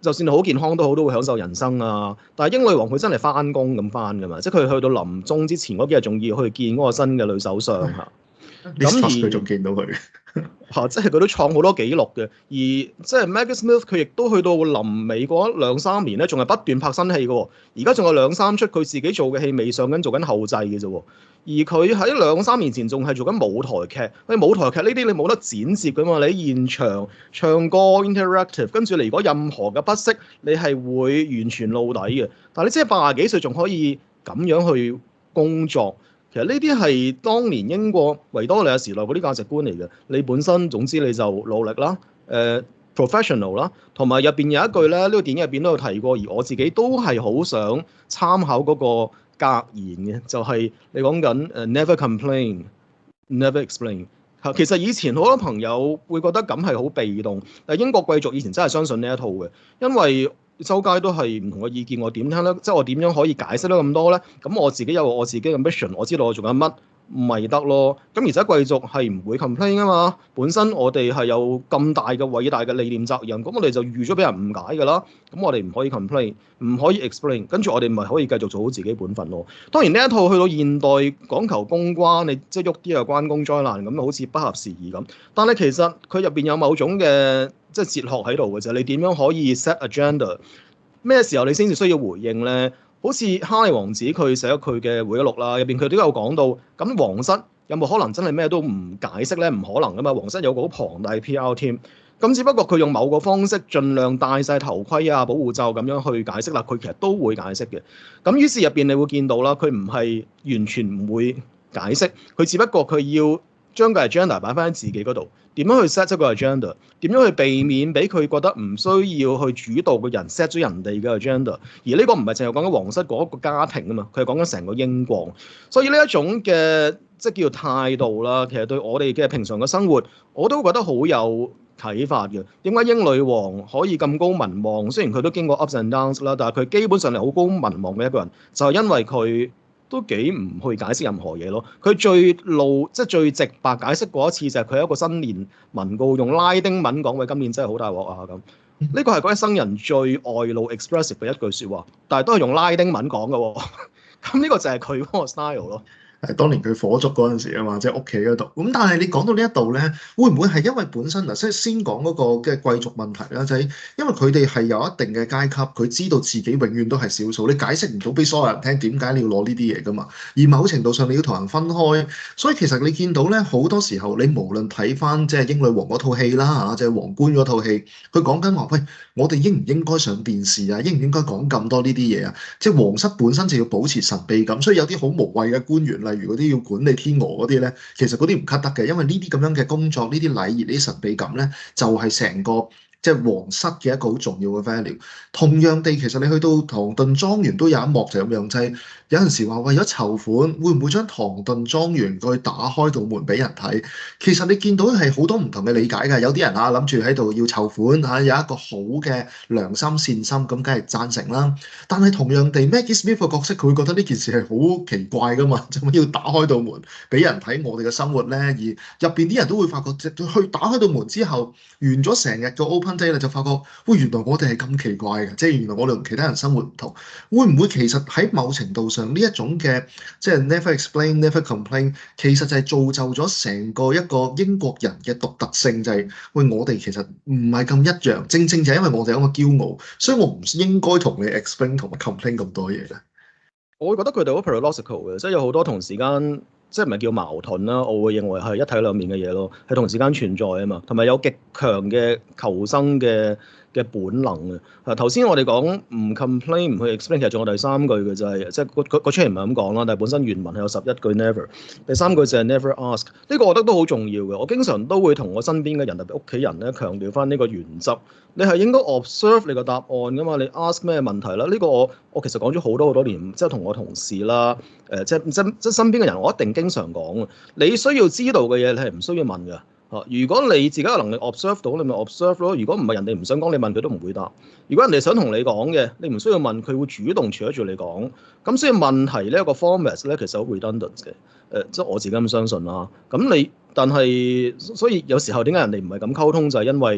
就算你好健康都好，都會享受人生啊。但係英女王佢真係翻工咁翻㗎嘛，即係佢去到臨終之前嗰幾日仲要去見嗰個新嘅女首相嚇。咁佢仲見到佢。 即係佢都創好多紀錄嘅，而即係 Maggie Smith 佢亦都去到臨尾嗰2-3年咧，仲係不斷拍新戲嘅喎。而家仲有2-3出佢自己做嘅戲未上緊，做緊後製嘅啫喎。而佢喺2-3年前仲係做緊舞台劇，舞台劇呢啲你冇得剪接㗎嘛，你現場唱歌 interactive， 跟住你如果任何嘅不適，你係會完全露底嘅。但係你即係80幾歲仲可以咁樣去工作。其實呢啲係當年英國維多利亞時代嗰啲價值觀嚟嘅。你本身總之你就努力啦，professional 啦，同埋入邊有一句咧，呢個電影入邊都有提過，而我自己都係好想參考嗰個格言嘅，就係你講緊never complain，never explain。其實以前好多朋友會覺得咁係好被動，但英國貴族以前真係相信呢一套嘅，因為周街都係唔同嘅意見，我點聽咧？即係我點樣可以解釋得咁多咧？咁我自己有我自己嘅 mission，我知道我做緊乜，咪得咯。咁而且貴族係唔會 complain 啊嘛。本身我哋係有咁大嘅偉大嘅理念責任，咁我哋就預咗俾人誤解㗎啦。咁我哋唔可以 complain，唔可以 explain，跟住我哋咪可以繼續做好自己本分咯。當然呢一套去到現代講求公關，你即係喐啲又關公災難咁，好似不合時宜咁。但係其實佢入邊有某種嘅即係哲學喺度嘅啫，你點樣可以 set agenda？咩時候你先至需要回應咧？好似哈利王子佢寫咗佢嘅回憶錄啦，入邊佢都有講到，咁皇室有冇可能真係咩都唔解釋咧？唔可能噶嘛，皇室有個好龐大嘅 PR team，咁只不過佢用某個方式盡量戴晒頭盔啊、保護罩咁樣去解釋啦，佢其實都會解釋嘅。咁於是入邊你會見到啦，佢唔係完全唔會解釋，佢只不過佢要將個 agenda 擺翻喺自己嗰度。點樣去 set 一個 agenda？點樣去避免俾佢覺得唔需要去主導嘅人 set 咗人哋嘅 agenda？而呢個唔係淨係講緊皇室嗰個家庭啊嘛，佢係講緊成個英國。所以呢一種嘅即係叫態度啦，其實對我哋嘅平常嘅生活，我都覺得好有啟發嘅。點解英女王可以咁高民望？雖然佢都經過 ups and downs 啦，但係佢基本上係好高民望嘅一個人，就係因為佢都幾唔去解釋任何嘢咯。佢即係最直白解釋過一次就係佢有一個新年文告用拉丁文講，喂，今年真係好大鑊啊咁。呢個係佢一生人最外露 expressive 嘅一句説話，但係都係用拉丁文講嘅喎。咁呢個就係佢嗰個 style 咯。 係當年佢火燭嗰陣時啊嘛，即係屋企嗰度。咁但係你講到呢一度咧，會唔會係因為本身嗱，即係先講嗰個嘅貴族問題啦，就係因為佢哋係有一定嘅階級，佢知道自己永遠都係少數，你解釋唔到俾所有人聽點解你要攞呢啲嘢噶嘛。而某程度上你要同人分開，所以其實你見到咧好多時候，你無論睇翻即係英女王嗰套戲啦嚇，即係皇冠嗰套戲，佢講緊話，喂，我哋應唔應該上電視啊？應唔應該講咁多呢啲嘢啊？即係皇室本身就要保持神秘感，所以有啲好無謂嘅官員例如嗰啲要管理天鵝嗰啲咧，其實嗰啲唔 cut 得嘅，因為呢啲咁樣嘅工作、呢啲禮儀、呢啲神秘感咧，就係成個即係皇室嘅一個好重要嘅 value。同樣地，其實你去到唐頓莊園都有一幕就咁樣，就係有陣時話為咗籌款，會唔會將唐頓莊園去打開道門俾人睇？其實你見到係好多唔同嘅理解㗎。有啲人啊諗住喺度要籌款嚇，有一個好嘅良心善心，咁梗係贊成啦。但係同樣地，Maggie Smith 嘅角色佢會覺得呢件事係好奇怪㗎嘛，做乜要打開道門俾人睇我哋嘅生活咧？而入邊啲人都會發覺，去打開道門之後，完咗成日個 open day 啦，就發覺，喂，原來我哋係咁奇怪嘅，即係原來我哋同其他人生活唔同。會唔會其實喺某程度上呢一種嘅即係 never explain, never complain，其實就係造就咗成個一個英國人嘅獨特性，就係喂，我哋其實唔係咁一樣，正正就係因為我哋有一個驕傲，所以我唔應該同你 explain 同埋 complain 咁多嘢咧。 我會覺得佢哋好 paradoxical 嘅，即係有好多同時間即係唔係叫矛盾啦，我會認為係一體兩面嘅嘢咯，係同時間存在啊嘛，同埋有極強嘅求生嘅本能啊！頭先我哋講唔 complain 唔去 explain，其實仲有第三句嘅就係即係個出嚟唔係咁講啦，但係本身原文係有11句 never，第三句就係 never ask。呢個我覺得都好重要嘅，我經常都會同我身邊嘅人特別屋企人咧強調翻呢個原則。你係應該 observe 你個答案噶嘛？你 ask 咩問題啦？呢個我其實講咗好多年，即係同我同事啦，即係身邊嘅人，我一定經常講。你需要知道嘅嘢，你係唔需要問㗎。如果你自己嘅能力 observe 到，你咪 observe 咯。如果唔係人哋唔想講，你問佢都唔會答。如果人哋想同你講嘅，你唔需要問，佢會主動隨住你講。咁所以問題呢一個 format 咧，其實好 redundant 嘅。即係我自己咁相信啦。但係所以有時候點解人哋唔係咁溝通，就係因為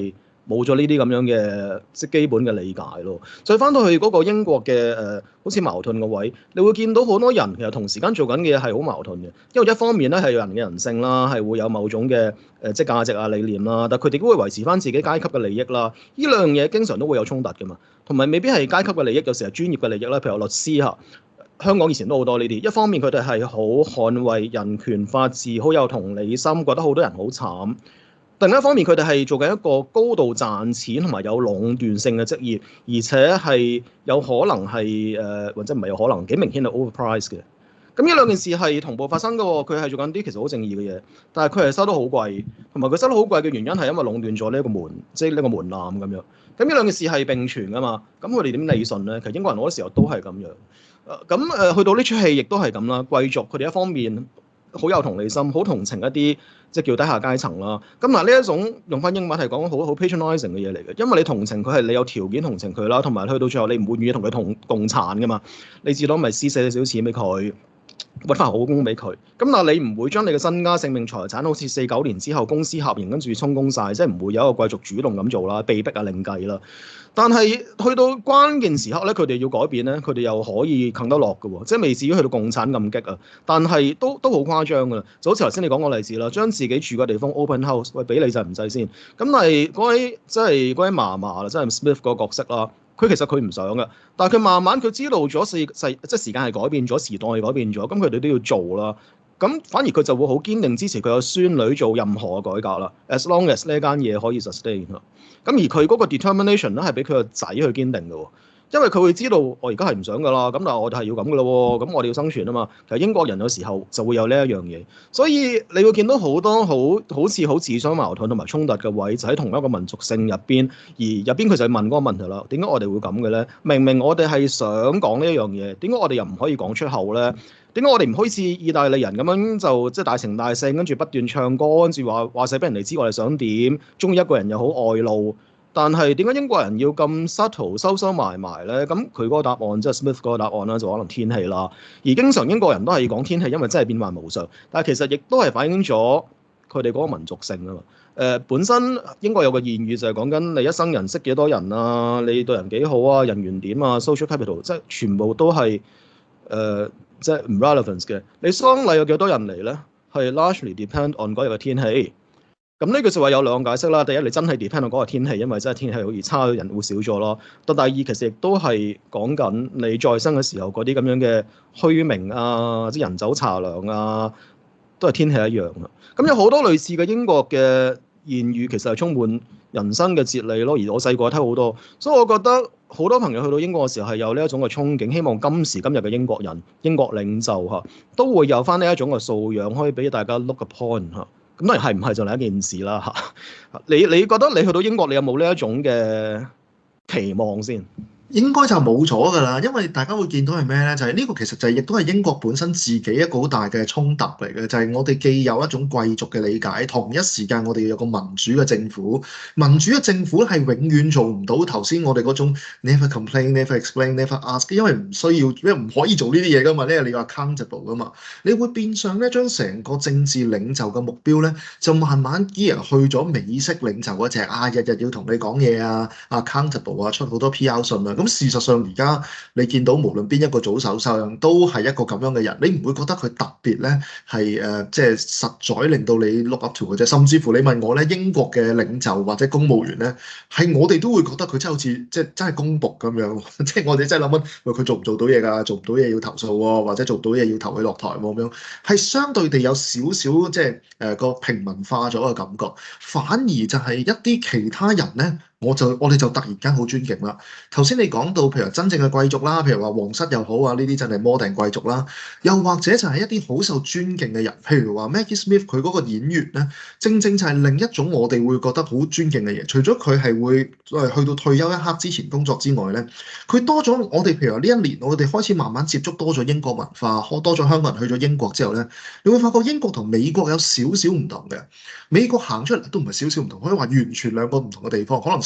冇咗呢啲咁樣嘅即係基本嘅理解咯。所以翻到去嗰個英國嘅好似矛盾個位，你會見到好多人其實同時間做緊嘅嘢係好矛盾嘅，因為一方面咧係人嘅人性啦，係會有某種嘅即係價值啊理念啦，但佢哋都會維持翻自己階級嘅利益啦。呢兩樣嘢經常都會有衝突㗎嘛，同埋未必係階級嘅利益，有時係專業嘅利益啦，譬如律師嚇。香港以前都好多呢啲，一方面佢哋係好捍衛人權法治，好有同理心，覺得好多人好慘。另一方面，佢哋係做緊一個高度賺錢同埋有壟斷性嘅職業，而且係有可能係或者唔係有可能幾明顯係 overprice 嘅。咁呢兩件事係同步發生嘅喎，佢係做緊啲其實好正義嘅嘢，但係佢係收得好貴，同埋佢收得好貴嘅原因係因為壟斷咗呢一個門，即係呢個門檻咁樣。咁呢兩件事係並存㗎嘛，咁佢哋點理順咧？其實英國人好多時候都係咁樣。去到呢出戲亦都係咁啦，貴族佢哋一方面好有同理心，好同情一啲即係叫低下階層啦。咁嗱呢一種用翻英文係講好 patronizing 嘅嘢嚟嘅，因為你同情佢係你有條件同情佢啦，同埋去到最後你唔會願意同佢共產噶嘛，你至多咪施捨少少錢俾佢，揾翻好工俾佢。咁但係你唔會將你嘅身家性命財產好似49年之後公司合營跟住充公晒，即係唔會有一個貴族主動咁做啦，被逼啊另計啦。但係去到關鍵時刻咧，佢哋要改變咧，佢哋又可以啃得落嘅喎，即係未至於去到共產咁激啊。但係都好誇張㗎啦，就好似頭先你講個例子啦，將自己住嘅地方 open house，喂俾你制唔制先？咁但係嗰位即係嗰位嫲嫲啦，即係 Smith 嗰個角色啦，佢其實佢唔想嘅，但係佢慢慢佢知道咗即係時間係改變咗，時代係改變咗，咁佢哋都要做啦。咁反而佢就會好堅定支持佢個孫女做任何嘅改革啦。As long as 呢間嘢可以 sustain 咁而佢嗰個 determination 咧係俾佢個仔去堅定嘅喎，因為佢會知道我而家係唔想㗎啦，咁但係我哋係要咁㗎咯喎，咁我哋要生存啊嘛。其實英國人有時候就會有呢一樣嘢，所以你會見到好多好似好自相矛盾同埋衝突嘅位，就喺同一個民族性入邊，而入邊佢就問嗰個問題啦：點解我哋會咁嘅咧？明明我哋係想講呢一樣嘢，點解我哋又唔可以講出口咧？點解我哋唔可以似意大利人咁樣就即係大情大性，跟住不斷唱歌，跟住話晒俾人哋知我哋想點，中意一個人又好外露。但係點解英國人要咁 subtle 收埋埋咧？咁佢嗰個答案即係 Smith 嗰個答案啦，就可能天氣啦。而經常英國人都係講天氣，因為真係變幻無常。但係其實亦都係反映咗佢哋嗰個民族性啊嘛。本身英國有個諺語就係講緊你一生人識幾多人啊，你對人幾好啊，人緣點啊 ，social capital，即係全部都係即係唔 relevant 嘅。你喪禮有幾多人嚟咧？係 largely depend on 嗰日嘅天氣。咁呢句説話有兩個解釋啦。第一，你真係 depend on 嗰個天氣，因為真係天氣好易差，人會少咗咯。但第二，其實亦都係講緊你在生嘅時候嗰啲咁樣嘅虛名啊，即係人走茶涼啊，都係天氣一樣啊。咁有好多類似嘅英國嘅言語，其實係充滿人生嘅哲理咯。而我細個睇好多，所以我覺得好多朋友去到英國嘅時候係有呢一種嘅憧憬，希望今時今日嘅英國人、英國領袖嚇都會有翻呢一種嘅素養，可以俾大家 look upon 嚇。咁當然係唔係就另一件事啦嚇。你覺得你去到英國，你有冇呢一種嘅期望先？ 應該就冇咗㗎啦，因為大家會見到係咩咧？就係呢個其實就係亦都係英國本身自己一個好大嘅衝突嚟嘅，就係我哋既有一種貴族嘅理解，同一時間我哋有個民主嘅政府。民主嘅政府係永遠做唔到頭先我哋嗰種 never complain、never explain、never ask，因為唔需要，因為唔可以做呢啲嘢㗎嘛，呢個你話 accountable 㗎嘛，你會變相咧將成個政治領袖嘅目標咧，就慢慢 gear 去咗美式領袖嗰隻日日要同你講嘢啊 accountable 啊，出好多 PR 信啊。咁事實上而家你見到無論邊一個組首相都係一個咁樣嘅人，你唔會覺得佢特別咧係即係實在令到你 look up to 嘅啫。甚至乎你問我咧，英國嘅領袖或者公務員咧，係我哋都會覺得佢真係好似即係真係公僕咁樣，即係我哋真係諗緊，喂佢做唔做到嘢㗎？做唔到嘢要投訴喎，或者做到嘢要投佢落台喎咁樣，係相對地有少少即係個平民化咗嘅感覺，反而就係一啲其他人咧。我哋就突然間好尊敬啦。頭先你講到譬如真正嘅貴族啦，譬如話皇室又好啊，呢啲真係摩定貴族啦。又或者就係一啲好受尊敬嘅人，譬如話 Maggie Smith 佢嗰個演員咧，正正就係另一種我哋會覺得好尊敬嘅嘢。除咗佢係會去到退休一刻之前工作之外咧，佢多咗我哋譬如話呢一年，我哋開始慢慢接觸多咗英國文化，多咗香港人去咗英國之後咧，你會發覺英國同美國有少少唔同嘅。美國行出嚟都唔係少少唔同，可以話完全兩個唔同嘅地方，可能世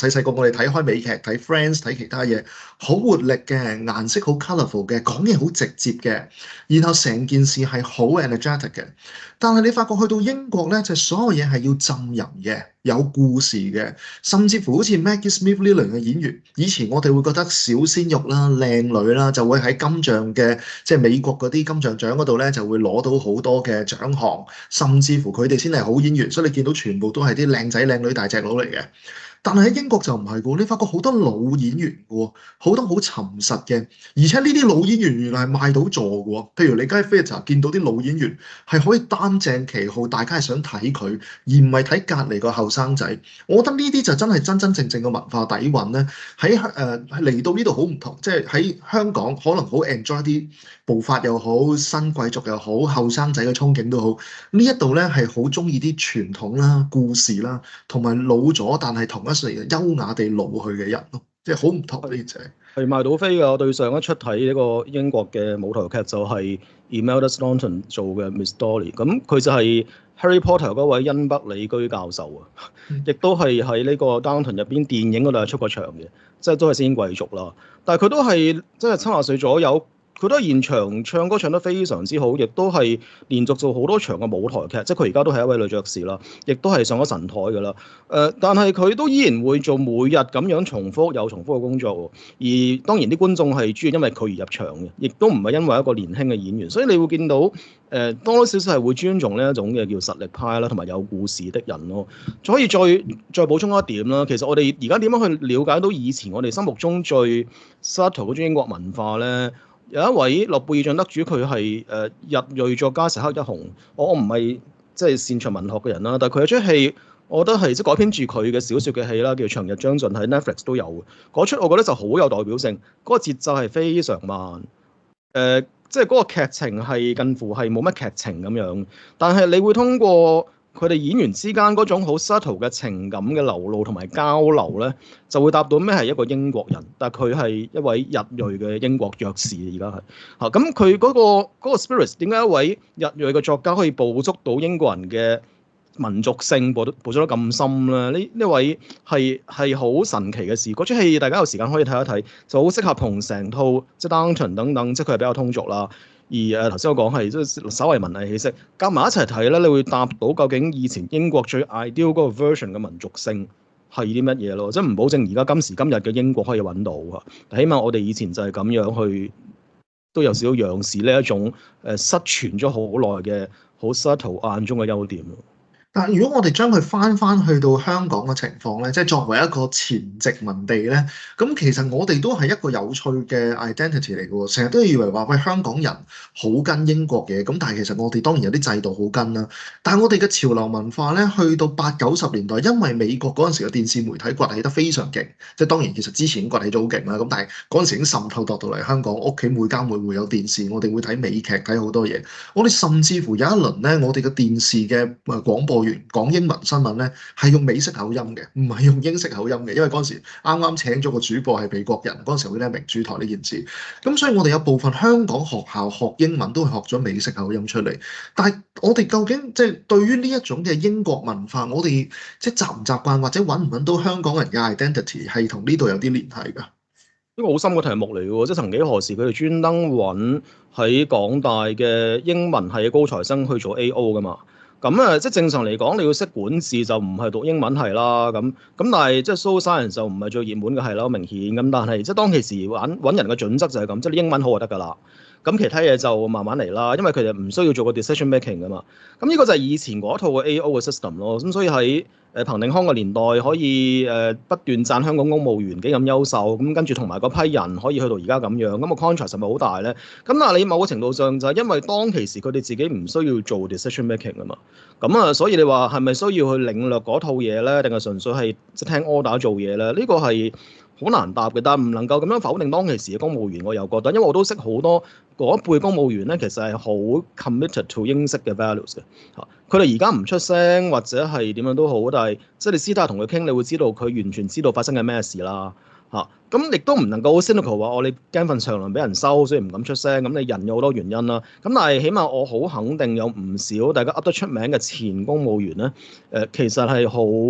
細細個我哋睇開美劇、睇 Friends、睇其他嘢，好活力嘅，顏色好 colourful 嘅，講嘢好直接嘅，然後成件事係好 energetic 嘅。但係你發覺去到英國咧，就所有嘢係要浸淫嘅，有故事嘅，甚至乎好似 Maggie Smith 呢類嘅演員，以前我哋會覺得小鮮肉啦、靚女啦，就會喺金像嘅即係美國嗰啲金像獎嗰度咧，就會攞到好多嘅獎項，甚至乎佢哋先係好演員，所以你見到全部都係啲靚仔靚女大隻佬嚟嘅。但係喺英國就唔係嘅，你發覺好多老演員嘅喎，好多好沉實嘅，而且呢啲老演員原來係賣到座嘅喎。譬如你街 theatre 見到啲老演員係可以擔正旗號，大家係想睇佢，而唔係睇隔離個後生仔。我覺得呢啲就真係真真正正嘅文化底蘊咧。喺嚟到呢度好唔同，即係喺香港可能好 enjoy 啲步伐又好，新貴族又好，後生仔嘅憧憬都好。呢一度咧係好中意啲傳統啦、故事啦，同埋老咗但係同一時期優雅地老去嘅人咯，即係好唔同呢啲就係賣到飛㗎。我對上一出睇呢個英國嘅舞台劇就係 Imelda Staunton 做嘅 Miss Dolly，咁佢就係 Harry Potter 嗰位恩伯里居教授啊，亦都係喺呢個 Downton 入邊電影嗰度係出過場嘅，即係都係仙貴族啦。但係佢都係即係70歲左右。佢都係現場唱歌唱得非常之好，亦都係連續做好多場嘅舞台劇，即係佢而家都係一位女爵士啦，亦都係上咗神台㗎啦。但係佢都依然會做每日咁樣重複又重複嘅工作喎。而當然啲觀眾係主要因為佢而入場嘅，亦都唔係因為一個年輕嘅演員，所以你會見到多多少少係會尊重呢一種嘅叫實力派啦，同埋有故事的人咯。可以再補充一點啦，其實我哋而家點樣去了解到以前我哋心目中最 subtle 嗰種英國文化咧？有一位諾貝爾獎得主，佢係日裔作家石黑一雄。我唔係即係擅長文學嘅人啦，但係佢有出戲，我覺得係即係改編住佢嘅小説嘅戲啦，叫《長日將盡》，喺 Netflix 都有嘅。嗰出我覺得就好有代表性，嗰個節奏係非常慢，即係嗰個劇情係近乎係冇乜劇情咁樣，但係你會通過佢哋演員之間嗰種好 subtle 嘅情感嘅流露同埋交流咧，就會答到咩係一個英國人，但係佢係一位日裔嘅英國爵士，而家係嚇咁佢嗰個 spirit 點解一位日裔嘅作家可以捕捉到英國人嘅民族性捕捉得咁深咧？呢位係好神奇嘅事。嗰出戲大家有時間可以睇一睇，就好適合同成套即係 Downton 等等，即係佢係比較通俗啦。而頭先我講係即係稍為文藝氣息，夾埋一齊睇咧，你會答到究竟以前英國最 ideal 嗰個 version 嘅民族性係啲乜嘢咯？即係唔保證而家今時今日嘅英國可以揾到啊，但起碼我哋以前就係咁樣去，都有少少仰視呢一種失傳咗好耐嘅好 subtle 眼中嘅優點咯。 但如果我哋將佢翻去到香港嘅情況咧，即係作為一個前殖民地咧，咁其實我哋都係一個有趣嘅 identity 嚟嘅喎。成日都以為話喂，香港人好跟英國嘅，咁但係其實我哋當然有啲制度好跟啦。但係我哋嘅潮流文化咧，去到80、90年代，因為美國嗰陣時嘅電視媒體崛起得非常勁，即係當然其實之前崛起咗好勁啦。咁但係嗰陣時已經滲透到嚟香港，屋企每家每戶有電視，我哋會睇美劇，睇好多嘢。我哋甚至乎有一輪咧，我哋嘅電視嘅廣播講英文新聞咧，係用美式口音嘅，唔係用英式口音嘅，因為嗰陣時啱啱請咗個主播係美國人，嗰陣時好咧明珠台呢件事，咁所以我哋有部分香港學校學英文都係學咗美式口音出嚟，但係我哋究竟即係對於呢一種嘅英國文化，我哋即係習唔習慣或者揾唔揾到香港人嘅 identity 係同呢度有啲聯繫㗎？ 呢個好深嘅題目嚟嘅喎，即係曾幾何時佢哋專登揾喺港大嘅英文系嘅高材生去做 A.O. 㗎嘛？咁即係正常嚟講，你要識管治就唔係讀英文系啦。咁但係即係 social science 就唔係最熱門嘅係啦，明顯咁。但係即係當其時揾人嘅準則就係咁，即係你英文好就得㗎啦。咁其他嘢就慢慢嚟啦，因為佢哋唔需要做個 decision making 㗎嘛。咁呢個就係以前嗰套嘅 A.O. 嘅 system 咯。咁所以喺彭定康嘅年代可以不斷讚香港公務員幾咁優秀，咁跟住同埋嗰批人可以去到而家咁樣，咁個 contrast 係咪好大咧？咁但係你某個程度上就係因為當其時佢哋自己唔需要做 decision making 啊嘛，咁所以你話係咪需要去領略嗰套嘢咧，定係純粹係即係聽 order 做嘢咧？呢個係好難答嘅，但係唔能夠咁樣否定當其時嘅公務員。我又覺得，因為我都識好多嗰一輩公務員咧，其實係好 committed to 英式嘅 values 嘅嚇。佢哋而家唔出聲或者係點樣都好，但係即係你私底下同佢傾，你會知道佢完全知道發生緊咩事啦嚇。咁亦都唔能夠好 cynical 話我哋驚份長糧俾人收，所以唔敢出聲。咁你人有好多原因啦。咁但係起碼我好肯定有唔少大家噏得出名嘅前公務員咧，其實係好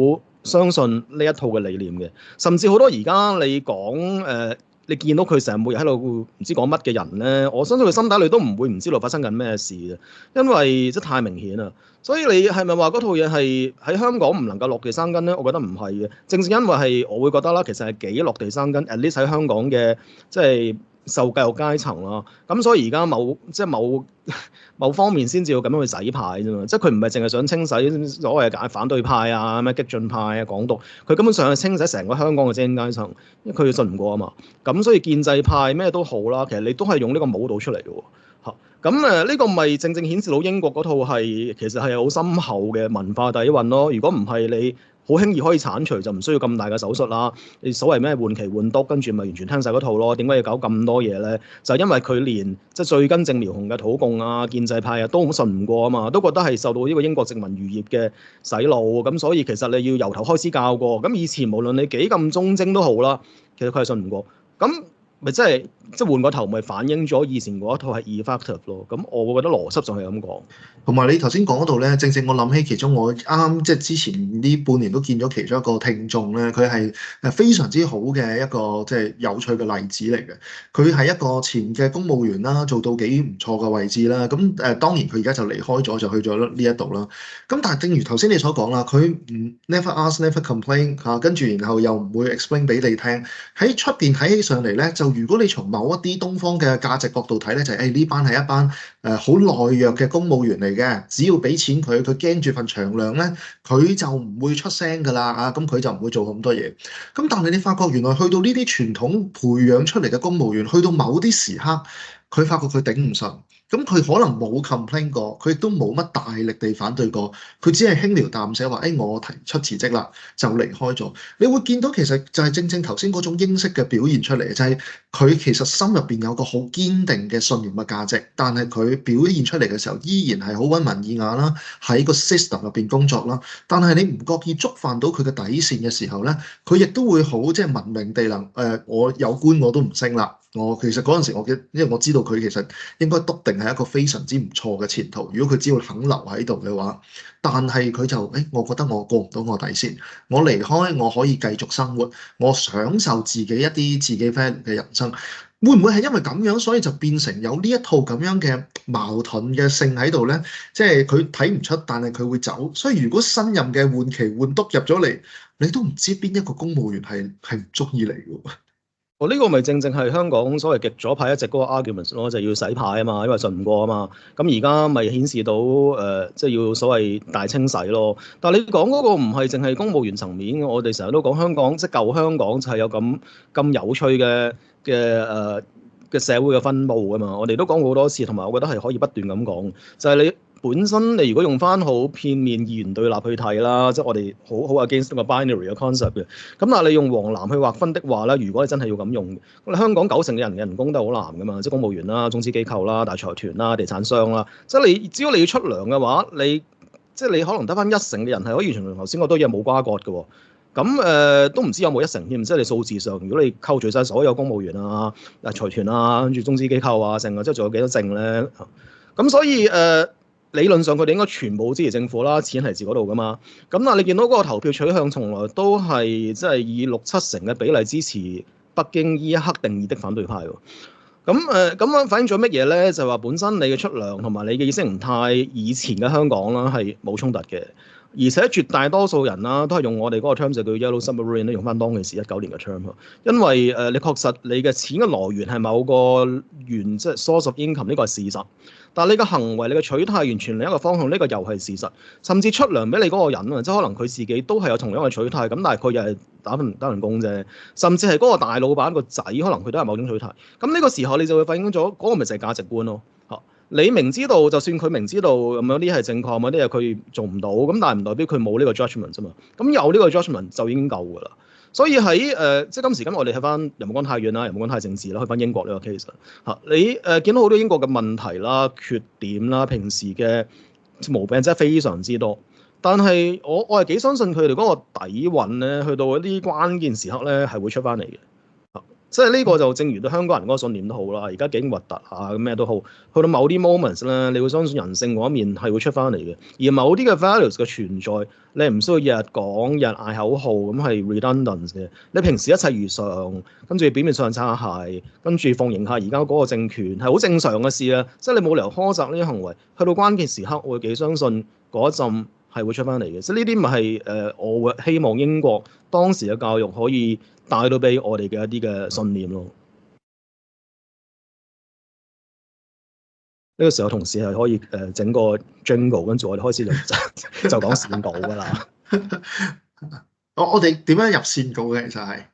相信呢一套嘅理念嘅，甚至好多而家你講你見到佢成日每日喺度唔知講乜嘅人咧，我相信佢心底裏都唔會唔知道發生緊咩事嘅，因為即係太明顯啦。所以你係咪話嗰套嘢係喺香港唔能夠落地生根咧？我覺得唔係嘅，正正因為係我會覺得啦，其實係幾落地生根，at least 喺香港嘅即係受教育階層啦。咁所以而家某方面先至要咁樣去洗牌啫嘛，即係佢唔係淨係想清洗所謂嘅反對派啊、咩激進派啊、港獨，佢根本上係清洗成個香港嘅精英階層，因為佢信唔過啊嘛。咁所以建制派咩都好啦，其實你都係用呢個舞蹈出嚟嘅喎。咁呢個咪正正顯示到英國嗰套係其實係好深厚嘅文化底蘊咯。如果唔係你好輕易可以剷除，就唔需要咁大嘅手術啦。你所謂咩換旗換督，跟住咪完全聽晒嗰套咯。點解要搞咁多嘢咧？就係因為佢連即係最根正苗紅嘅土共啊、建制派啊都信唔過啊嘛，都覺得係受到呢個英國殖民餘孽嘅洗腦。咁所以其實你要由頭開始教過。咁以前無論你幾咁忠貞都好啦，其實佢係信唔過。咁咪即係換個頭，咪反映咗以前嗰一套係 effective 咯。咁我會覺得邏輯上係咁講。 同埋你頭先講嗰度咧，正正我諗起其中我啱即係之前呢半年都見咗其中一個聽眾咧，佢係非常之好嘅一個即係有趣嘅例子嚟嘅。佢係一個前嘅公務員啦，做到幾唔錯嘅位置啦。咁當然佢而家就離開咗，就去咗呢一度啦。咁但係正如頭先你所講啦，佢唔 never ask never complain 嚇，跟住然後又唔會 explain 俾你聽。喺出邊睇起上嚟咧，就如果你從某一啲東方嘅價值角度睇咧，就係呢班係一班好懦弱嘅公務員嚟嘅，只要俾錢佢，佢驚住份長糧咧，佢就唔會出聲㗎啦啊！咁佢就唔會做咁多嘢。咁但係你發覺原來去到呢啲傳統培養出嚟嘅公務員，去到某啲時刻，佢發覺佢頂唔順。咁佢可能冇 complain 過，佢亦都冇乜大力地反對過，佢只係輕描淡寫話：我提出辭職啦，就離開咗。你會見到其實就係正正頭先嗰種英式嘅表現出嚟，就係佢其實心入邊有個好堅定嘅信念嘅價值，但係佢表現出嚟嘅時候依然係好溫文爾雅啦，喺個 system 入邊工作啦。但係你唔覺意觸犯到佢嘅底線嘅時候咧，佢亦都會好即係文明地能我有官我都唔升啦。我其實嗰陣時因為我知道佢其實應該篤定係一個非常之唔錯嘅前途。如果佢只要肯留喺度嘅話，但係佢就我覺得我過唔到我底線，我離開我可以繼續生活，我享受自己一啲自己 friend 嘅人生。會唔會係因為咁樣，所以就變成有呢一套咁樣嘅矛盾嘅性喺度咧？即係佢睇唔出，但係佢會走。所以如果新任嘅換旗換督入咗嚟，你都唔知邊一個公務員係唔中意嚟嘅。 呢個咪正正係香港所謂極左派一直嗰個 argument 咯，就係要洗牌啊嘛，因為信唔過啊嘛。咁而家咪顯示到即係要所謂大清洗咯。但係你講嗰個唔係淨係公務員層面，我哋成日都講香港，即係舊香港就係有咁有趣嘅社會嘅分佈噶嘛。我哋都講過好多次，同埋我覺得係可以不斷咁講，就係你本身你如果用翻好片面二元對立去睇啦，即係我哋好 against 個 binary 嘅 concept 嘅。咁但係你用黃藍去劃分的話咧，如果你真係要咁用，咁你香港90%嘅人工都係好藍噶嘛，即係公務員啦、中資機構啦、大財團啦、地產商啦，即係你只要你要出糧嘅話，即係你可能得翻1成嘅人係可以完全同頭先嗰堆嘢冇瓜葛嘅喎。咁都唔知有冇1成添，即係你數字上，如果你扣除晒所有公務員啊、財團啊、跟住中資機構啊，成啊，即係仲有幾多剩咧？咁所以理論上佢哋應該全部支持政府啦，錢係自嗰度噶嘛。咁但係你見到嗰個投票取向從來都係即係以6-7成嘅比例支持北京呢一刻定義的反對派喎。咁樣反映咗乜嘢咧？就係話本身你嘅出糧同埋你嘅意識形態以前嘅香港啦係冇衝突嘅。而且絕大多數人啦，都係用我哋嗰個 term 就叫 Yellow Submarine 咧，用翻當其時19年嘅 term。因為你確實你嘅錢嘅來源係某個即係 source of income，呢個係事實。但係你嘅行為、你嘅取態完全另一個方向，呢個又係事實。甚至出糧俾你嗰個人啊，即係可能佢自己都係有同樣嘅取態，咁但係佢又係打份工啫。甚至係嗰個大老闆個仔，可能佢都係某種取態。咁呢個時候你就會反映咗嗰個咪就係價值觀咯。你明知道，就算佢明知道咁有啲係正確，有啲嘢佢做唔到，咁但係唔代表佢冇呢個 judgment 啫嘛。咁有呢個 judgment 就已經夠㗎啦。所以喺即係今時今日我哋睇翻又唔好講太遠啦，又唔好講太政治啦，去翻英國呢個 case 嚇。你見到好多英國嘅問題啦、缺點啦、平時嘅毛病真係非常之多。但係我係幾相信佢哋嗰個底蘊咧，去到一啲關鍵時刻咧係會出翻嚟嘅。 即係呢個就正如對香港人嗰個信念都好啦，而家幾核突啊，咩都好，去到某啲 moments 咧，你會相信人性嗰一面係會出翻嚟嘅。而某啲嘅 values 嘅存在，你係唔需要日日講、日日嗌口號咁係 redundant 嘅。你平時一切如常，跟住表面上擦下鞋，跟住奉迎下而家嗰個政權係好正常嘅事啊！即係你冇理由苛責呢啲行為，去到關鍵時刻，我會幾相信嗰一陣係會出翻嚟嘅。即係呢啲咪係我會希望英國當時嘅教育可以帶到俾我哋嘅一啲嘅信念咯。呢個時候同事係可以整個 jingle，跟住我哋開始就講線稿㗎啦。 我哋點樣入線稿嘅？其實係，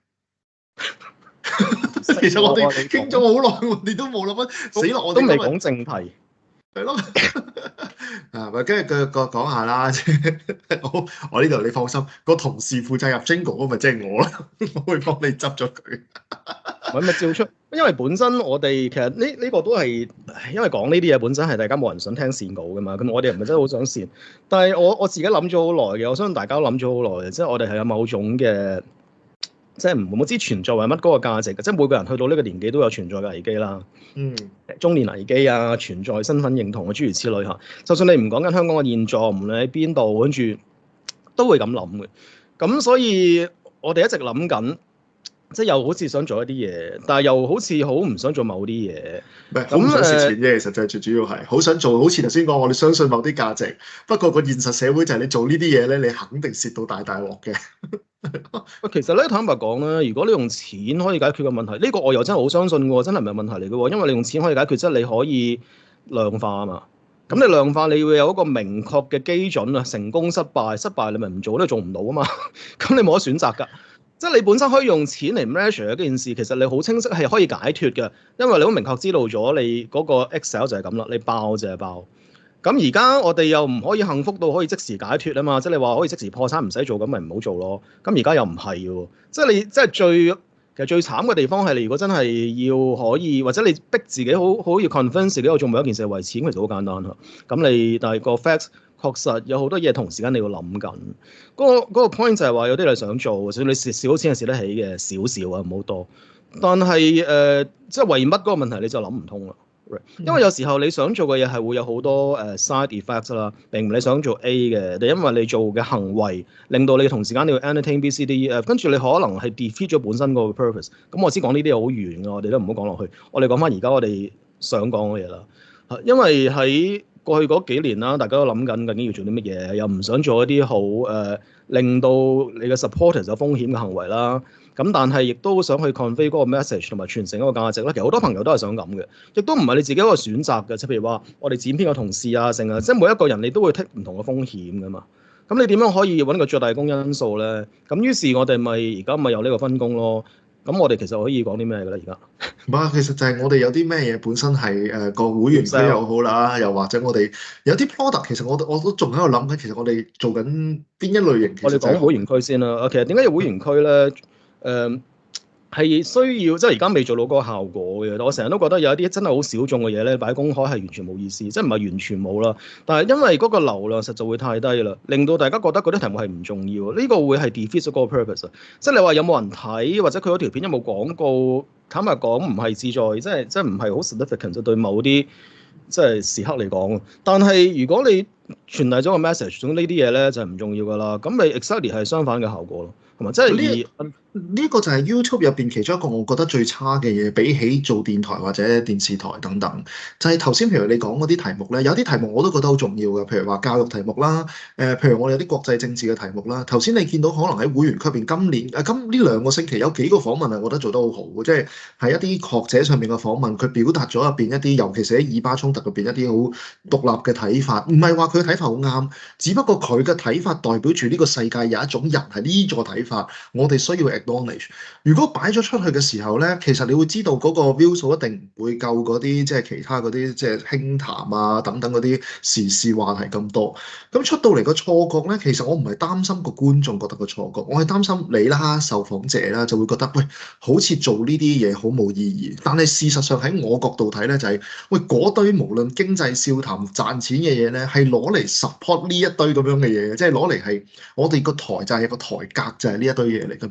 其實我哋傾咗好耐，我哋都冇諗乜死落，我哋都未講正題。 係咯，啊，咪跟住佢講下啦。我呢度你放心，個同事負責入 jingle 咪即係我啦，我會幫你執咗佢。 咪照出，因為本身我哋其實呢個都係因為講呢啲嘢本身係大家冇人想聽線稿噶嘛，咁我哋唔係真係好想線。但係我自己諗咗好耐嘅，我相信大家都諗咗好耐嘅，即係我哋係有某種嘅，即係唔好知存在係乜嗰個價值嘅，即係每個人去到呢個年紀都有存在嘅危機啦。中年危機啊，存在身份認同啊，諸如此類嚇。就算你唔講緊香港嘅現狀，無論喺邊度，跟住都會咁諗嘅。咁所以我哋一直諗緊。即係又好似想做一啲嘢，但係又好似好唔想做某啲嘢。 唔係好唔想蝕錢啫，其實就係最主要係好想做，好似頭先講，我哋相信某啲價值。不過個現實社會就係你做呢啲嘢咧，你肯定蝕到大鑊嘅。 其實咧，坦白講咧，如果你用錢可以解決個問題，呢個我又真係好相信喎，真係唔係問題嚟嘅喎，因為你用錢可以解決，即係你可以量化啊嘛。咁你量化，你要有一個明確嘅基準啊，成功失敗你咪唔做都做唔到啊嘛。咁你冇得選擇㗎。即係你本身可以用錢嚟 measure 一件事，其實你好清晰係可以解脫嘅，因為你好明確知道咗你嗰個 Excel 就係咁啦，你爆就係爆。咁而家我哋又唔可以幸福到可以即時解脫啊嘛，即係你話可以即時破產唔使做，咁咪唔好做咯。咁而家又唔係喎，即係你即係其實最慘嘅地方係你如果真係要可以，或者你逼自己好要 convince 自己我做每一件事係為錢，其實好簡單嚇。咁但係個 fact 確實有好多嘢同時間你要諗緊。嗰個 point 就係話有啲你想做，所以你蝕少錢係蝕得起嘅，少少啊，唔好多。但係即係為乜嗰個問題你就諗唔通啦。因為有時候你想做嘅嘢係會有好多side effects 啦，並唔係你想做 A 嘅，但因為你做嘅行為令到你同時間你要 entertain B、C、D、E、F，跟住你可能係 defeat 咗本身個 purpose。咁我先講呢啲嘢好遠㗎，我哋都唔好講落去。我哋講翻而家我哋想講嘅嘢啦。因為喺過去嗰幾年啦，大家都諗緊究竟要做啲乜嘢，又唔想做一啲好令到你嘅 supporters 有風險嘅行為啦。咁但係亦都想去 convey 嗰個 message 同埋傳承一個價值啦。其實好多朋友都係想咁嘅，亦都唔係你自己一個選擇嘅。即係譬如話，我哋剪片嘅同事啊，成啊，即係每一個人你都會 take 唔同嘅風險噶嘛。咁你點樣可以揾個最大公因素咧？咁於是我哋而家咪有呢個分工咯。咁我哋其實可以講啲咩嘅咧？而家唔係，其實就係我哋有啲咩嘢本身係個會員區又好啦，又或者我哋有啲 product，其實我都仲喺度諗緊，其實我哋做緊邊一類型？ 我哋講會員區先啦。其實點解要會員區咧？係需要，即係而家未做到嗰個效果嘅。我成日都覺得有一啲真係好小眾嘅嘢咧，擺公開係完全冇意思，即係唔係完全冇啦。但係因為嗰個流量實在會太低啦，令到大家覺得嗰啲題目係唔重要。呢個會係 defeat 咗嗰個 purpose。即係你話有冇人睇，或者佢嗰條片有冇廣告？坦白講唔係志在，即係唔係好 significant 對某啲即係時刻嚟講。但係如果你傳遞咗個 message，總之呢啲嘢咧就係唔重要㗎啦。咁咪 exactly 係相反嘅效果咯。同埋即係呢個就係 YouTube 入邊其中一個我覺得最差嘅嘢，比起做電台或者電視台等等，就係頭先譬如你講嗰啲題目咧，有啲題目我都覺得好重要嘅，譬如話教育題目啦，譬如我哋有啲國際政治嘅題目啦。頭先你見到可能喺會員區入邊，今呢兩個星期有幾個訪問係我覺得做得好好嘅，即係喺一啲學者上面嘅訪問，佢表達咗入邊一啲，尤其是喺以巴衝突入邊一啲好獨立嘅睇法，唔係話佢嘅睇法好啱，只不過佢嘅睇法代表住呢個世界有一種人係呢個睇法，我哋需要 acknowledge。如果擺咗出去嘅時候咧，其實你會知道嗰個 view 數一定唔會夠嗰啲即係其他嗰啲即係輕談啊等等嗰啲時事話題咁多。咁出到嚟個錯覺咧，其實我唔係擔心個觀眾覺得個錯覺，我係擔心你啦，受訪者啦就會覺得喂，好似做呢啲嘢好冇意義。但係事實上喺我角度睇咧，就係喂嗰堆無論經濟笑談賺錢嘅嘢咧，係攞嚟 support 呢一堆咁樣嘅嘢嘅，即係攞嚟係我哋個台就係個台格就係呢一堆嘢嚟㗎嘛。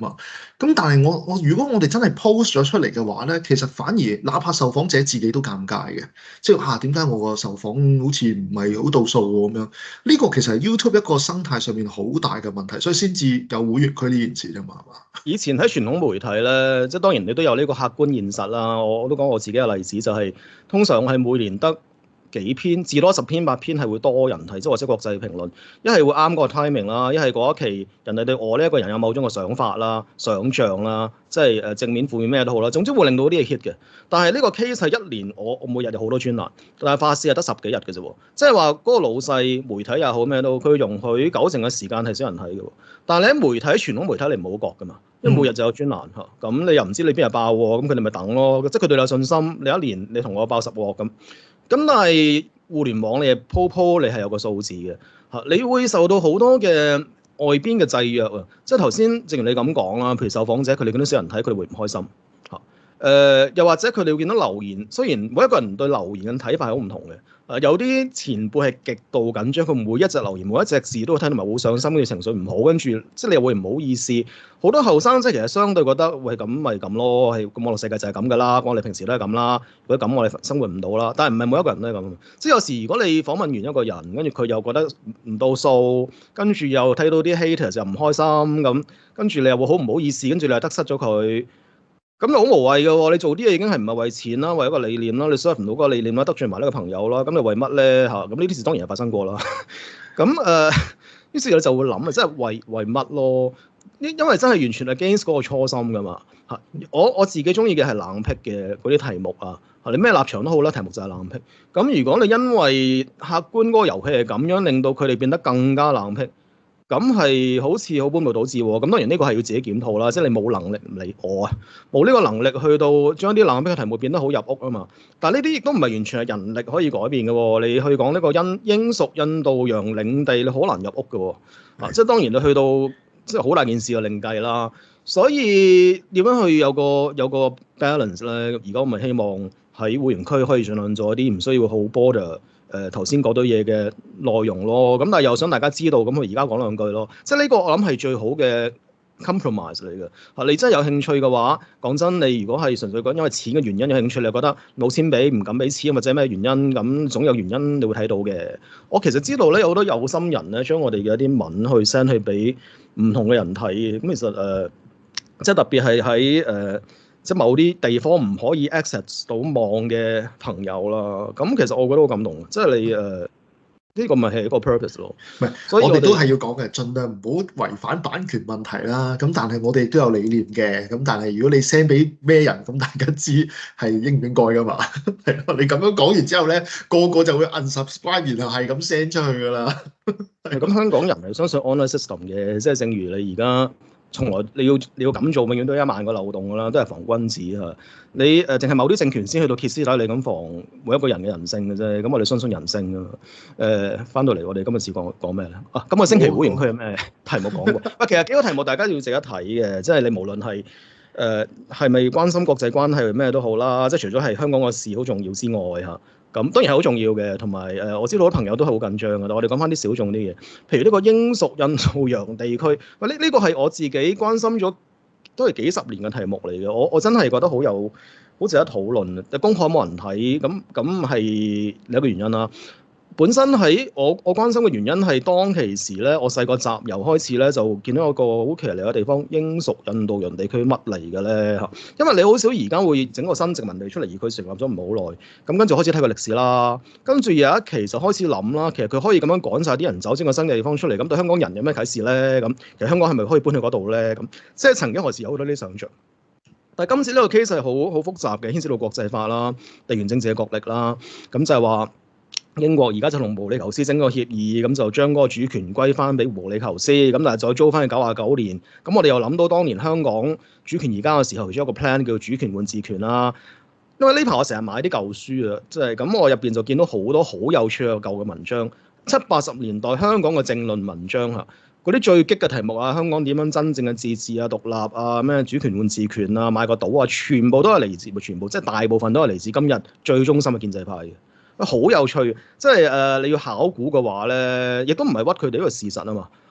咁但係我如果我哋真係 post 咗出嚟嘅話咧，其實反而哪怕受訪者自己都尷尬嘅，即係點解我個受訪好似唔係好到數喎咁樣？呢個其實係 YouTube 一個生態上面好大嘅問題，所以先至有會員區呢件事啫嘛，係嘛？ 以前喺傳統媒體咧，即係當然你都有呢個客觀現實啦。我都講我自己嘅例子，就係通常係每年得幾篇，至多10篇8篇係會多人睇，即係或者國際評論，一係會啱個 timing 啦，一係嗰一期人哋對我呢一個人有某種嘅想法啦、想像啦，即係正面負面咩都好啦，總之會令到啲嘢 hit 嘅。但係呢個 case 係一年，我每日有好多專欄，但係發市係得10幾日嘅啫喎，即係話嗰個老細媒體也好咩都，佢容許90%嘅時間係少人睇嘅喎。但係你喺媒體傳統媒體你唔好覺噶嘛，因為每日就有專欄嚇，咁你又唔知你邊日爆喎，咁佢哋咪等咯，即係佢對你有信心，你一年你同我爆10鑊咁。咁但係互聯網你係鋪你係有個數字嘅嚇，你會受到好多嘅外邊嘅制約啊，即係頭先正如你咁講啦，譬如受訪者佢哋見到少人睇，佢哋會唔開心嚇。又或者佢哋會見到留言，雖然每一個人對留言嘅睇法係好唔同嘅。有啲前輩係極度緊張，佢每一隻留言每一隻字都會睇到埋好上心，跟住情緒唔好，跟住即係你又會唔好意思。好多後生仔其實相對覺得喂咁咪咁咯，係咁網絡世界就係咁噶啦，我哋平時都係咁啦。如果咁我哋生活唔到啦，但係唔係每一個人都係咁。即係有時如果你訪問完一個人，跟住佢又覺得唔到數，跟住又睇到啲 hater 就唔開心咁，跟住你又會好唔好意思，跟住你又得失咗佢。咁就好無謂嘅喎，你做啲嘢已經係唔係為錢啦，為一個理念啦，你 serve 唔到嗰個理念啦，得罪埋呢個朋友啦，咁你為乜咧嚇？咁呢啲事當然係發生過啦。咁於是你就會諗啊，即係為乜咯？因為真係完全係 against 嗰個初心噶嘛嚇。我自己中意嘅係冷僻嘅嗰啲題目啊，你咩立場都好啦，題目就係冷僻。咁如果你因為客觀嗰個遊戲係咁樣，令到佢哋變得更加冷僻。咁係好似好本末倒置喎，咁當然呢個係要自己檢討啦，即係你冇能力唔理我啊，冇呢個能力去到將啲冷僻嘅題目變得好入屋啊嘛。但係呢啲亦都唔係完全係人力可以改變嘅喎，你去講呢個英屬印度洋領地，你好難入屋嘅喎。即係當然你去到即係好大件事就另計啦。所以點樣去有個 balance 咧？而家我咪希望喺會員區可以盡量做一啲唔需要好 border。頭先嗰堆嘢嘅內容咯，咁但係又想大家知道，咁我而家講兩句咯，即係呢個我諗係最好嘅 compromise 嚟嘅。你真係有興趣嘅話，講真，你如果係純粹講因為錢嘅原因有興趣，你覺得冇錢俾唔敢俾錢或者咩原因，咁總有原因你會睇到嘅。我其實知道咧，有好多有心人咧，將我哋嘅一啲文去 send 去俾唔同嘅人睇。咁其實即係特別係喺即係某啲地方唔可以 access 到網嘅朋友啦，咁其實我覺得好感動，即係你呢個咪係一個 purpose 咯。 唔係， 所以我哋都係要講嘅，盡量唔好違反版權問題啦。咁但係我哋都有理念嘅。咁但係如果你 send 俾咩人，咁大家知係應唔應該噶嘛？係咯，你咁樣講完之後咧，個個就會 unsubscribe，然後係咁 send 出去噶啦。 咁香港人係相信 online system 嘅，即係正如你而家。從來你要咁做，永遠都有1萬個漏洞㗎啦，都係防君子嚇。你淨係某啲政權先去到歇斯底里咁防每一個人嘅人性嘅啫。咁我哋相信人性㗎。翻到嚟我哋今日試講咩咧？今個星期會員區有咩題目講過？其實幾個題目大家要值得睇嘅，即係你無論係係咪關心國際關係咩都好啦，即係除咗係香港個事好重要之外嚇。咁當然係好重要嘅，同埋我知道好多朋友都係好緊張嘅。但我哋講翻啲小眾啲嘢，譬如呢個英屬印度洋地區，呢個係我自己關心咗都係幾十年嘅題目嚟嘅。我真係覺得好值得討論。公開冇人睇，咁係另一個原因啦。本身喺我關心嘅原因係當其時咧，我細個集郵開始咧就見到一個好騎呢嘅地方，英屬印度洋地區乜嚟嘅咧嚇？因為你好少而家會整個新殖民地出嚟，而佢成立咗唔好耐，咁跟住開始睇個歷史啦，跟住有一期就開始諗啦，其實佢可以咁樣趕晒啲人走，整個新嘅地方出嚟，咁對香港人有咩啟示咧？咁其實香港係咪可以搬去嗰度咧？咁即係曾經何時有好多啲想像，但係今次呢個 case 係好複雜嘅，牽涉到國際法啦、地緣政治嘅角力啦，咁就係話。英國而家就同毛里求斯整個協議，咁就將嗰個主權歸翻俾毛里求斯，咁但係再租翻去99年，咁我哋又諗到當年香港主權移交嘅時候，其中一個 plan 叫主權換治權啦。因為呢排我成日買啲舊書啊，即係咁我入邊就見到好多好有趣嘅舊嘅文章，70、80年代香港嘅政論文章嚇，嗰啲最激嘅題目啊，香港點樣真正嘅自治啊、獨立啊、咩主權換治權啊、買個島啊，全部都係嚟自，全部即係大部分都係嚟自今日最中心嘅建制派嘅。好有趣，即係你要考古嘅話咧，亦都唔係屈佢哋呢個事實啊嘛。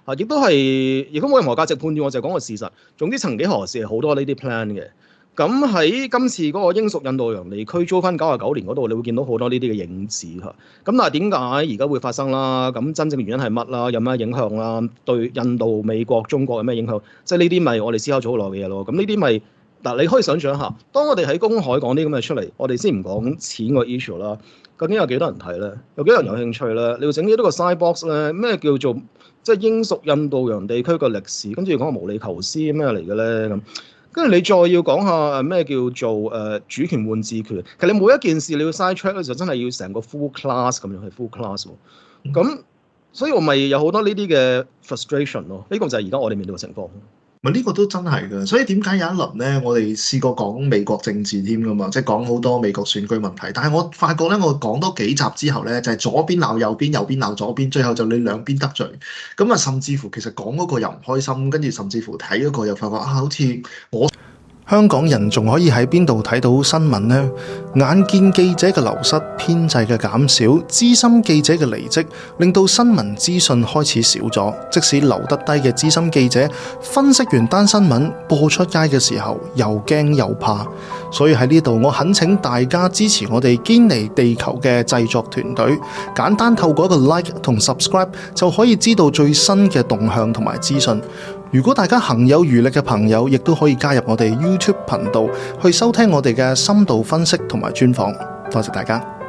亦都冇任何價值判斷，我就係講個事實。總之曾幾何時係好多呢啲 plan 嘅。咁喺今次嗰個英屬印度洋地區租翻99年嗰度，你會見到好多呢啲嘅影子嚇。咁但係點解而家會發生啦？咁真正嘅原因係乜啦？有咩影響啦？對印度、美國、中國有咩影響？即係呢啲咪我哋思考咗好耐嘅嘢咯。咁呢啲咪嗱，你可以想象下，當我哋喺公海講啲咁嘅出嚟，我哋先唔講錢個 issue 啦。究竟有幾多人睇咧？有幾多人有興趣咧？你要整幾多個 side box 咧？咩叫做即係英屬印度洋地區嘅歷史？跟住講個毛里求斯咩嚟嘅咧咁？跟住你再要講下咩叫做主權換治權，其實你每一件事你要 side track 咧，就真係要成個 full class 咁樣係 full class 喎。咁所以我咪有好多呢啲嘅 frustration 咯。呢個就係而家我哋面對嘅情況。 呢個都真係㗎，所以點解有一輪咧，我哋試過講美國政治添㗎嘛，即係講好多美國選舉問題。但係我發覺咧，我講多幾集之後咧，就係左邊鬧右邊，右邊鬧左邊，最後就你兩邊得罪。咁啊，甚至乎其實講嗰個又唔開心，跟住甚至乎睇嗰個又發覺啊，好似我香港人仲可以喺邊度睇到新聞呢？眼見記者嘅流失、編制嘅減少、資深記者嘅離職，令到新聞資訊開始少咗。即使留得低嘅資深記者分析完單新聞播出街嘅時候，又驚又怕。所以喺呢度，我懇請大家支持我哋堅尼地球嘅製作團隊，簡單透過一個 like 同 subscribe 就可以知道最新嘅動向同埋資訊。如果大家行有餘力嘅朋友，亦都可以加入我哋 YouTube 頻道去收聽我哋嘅深度分析同埋專訪。多謝大家。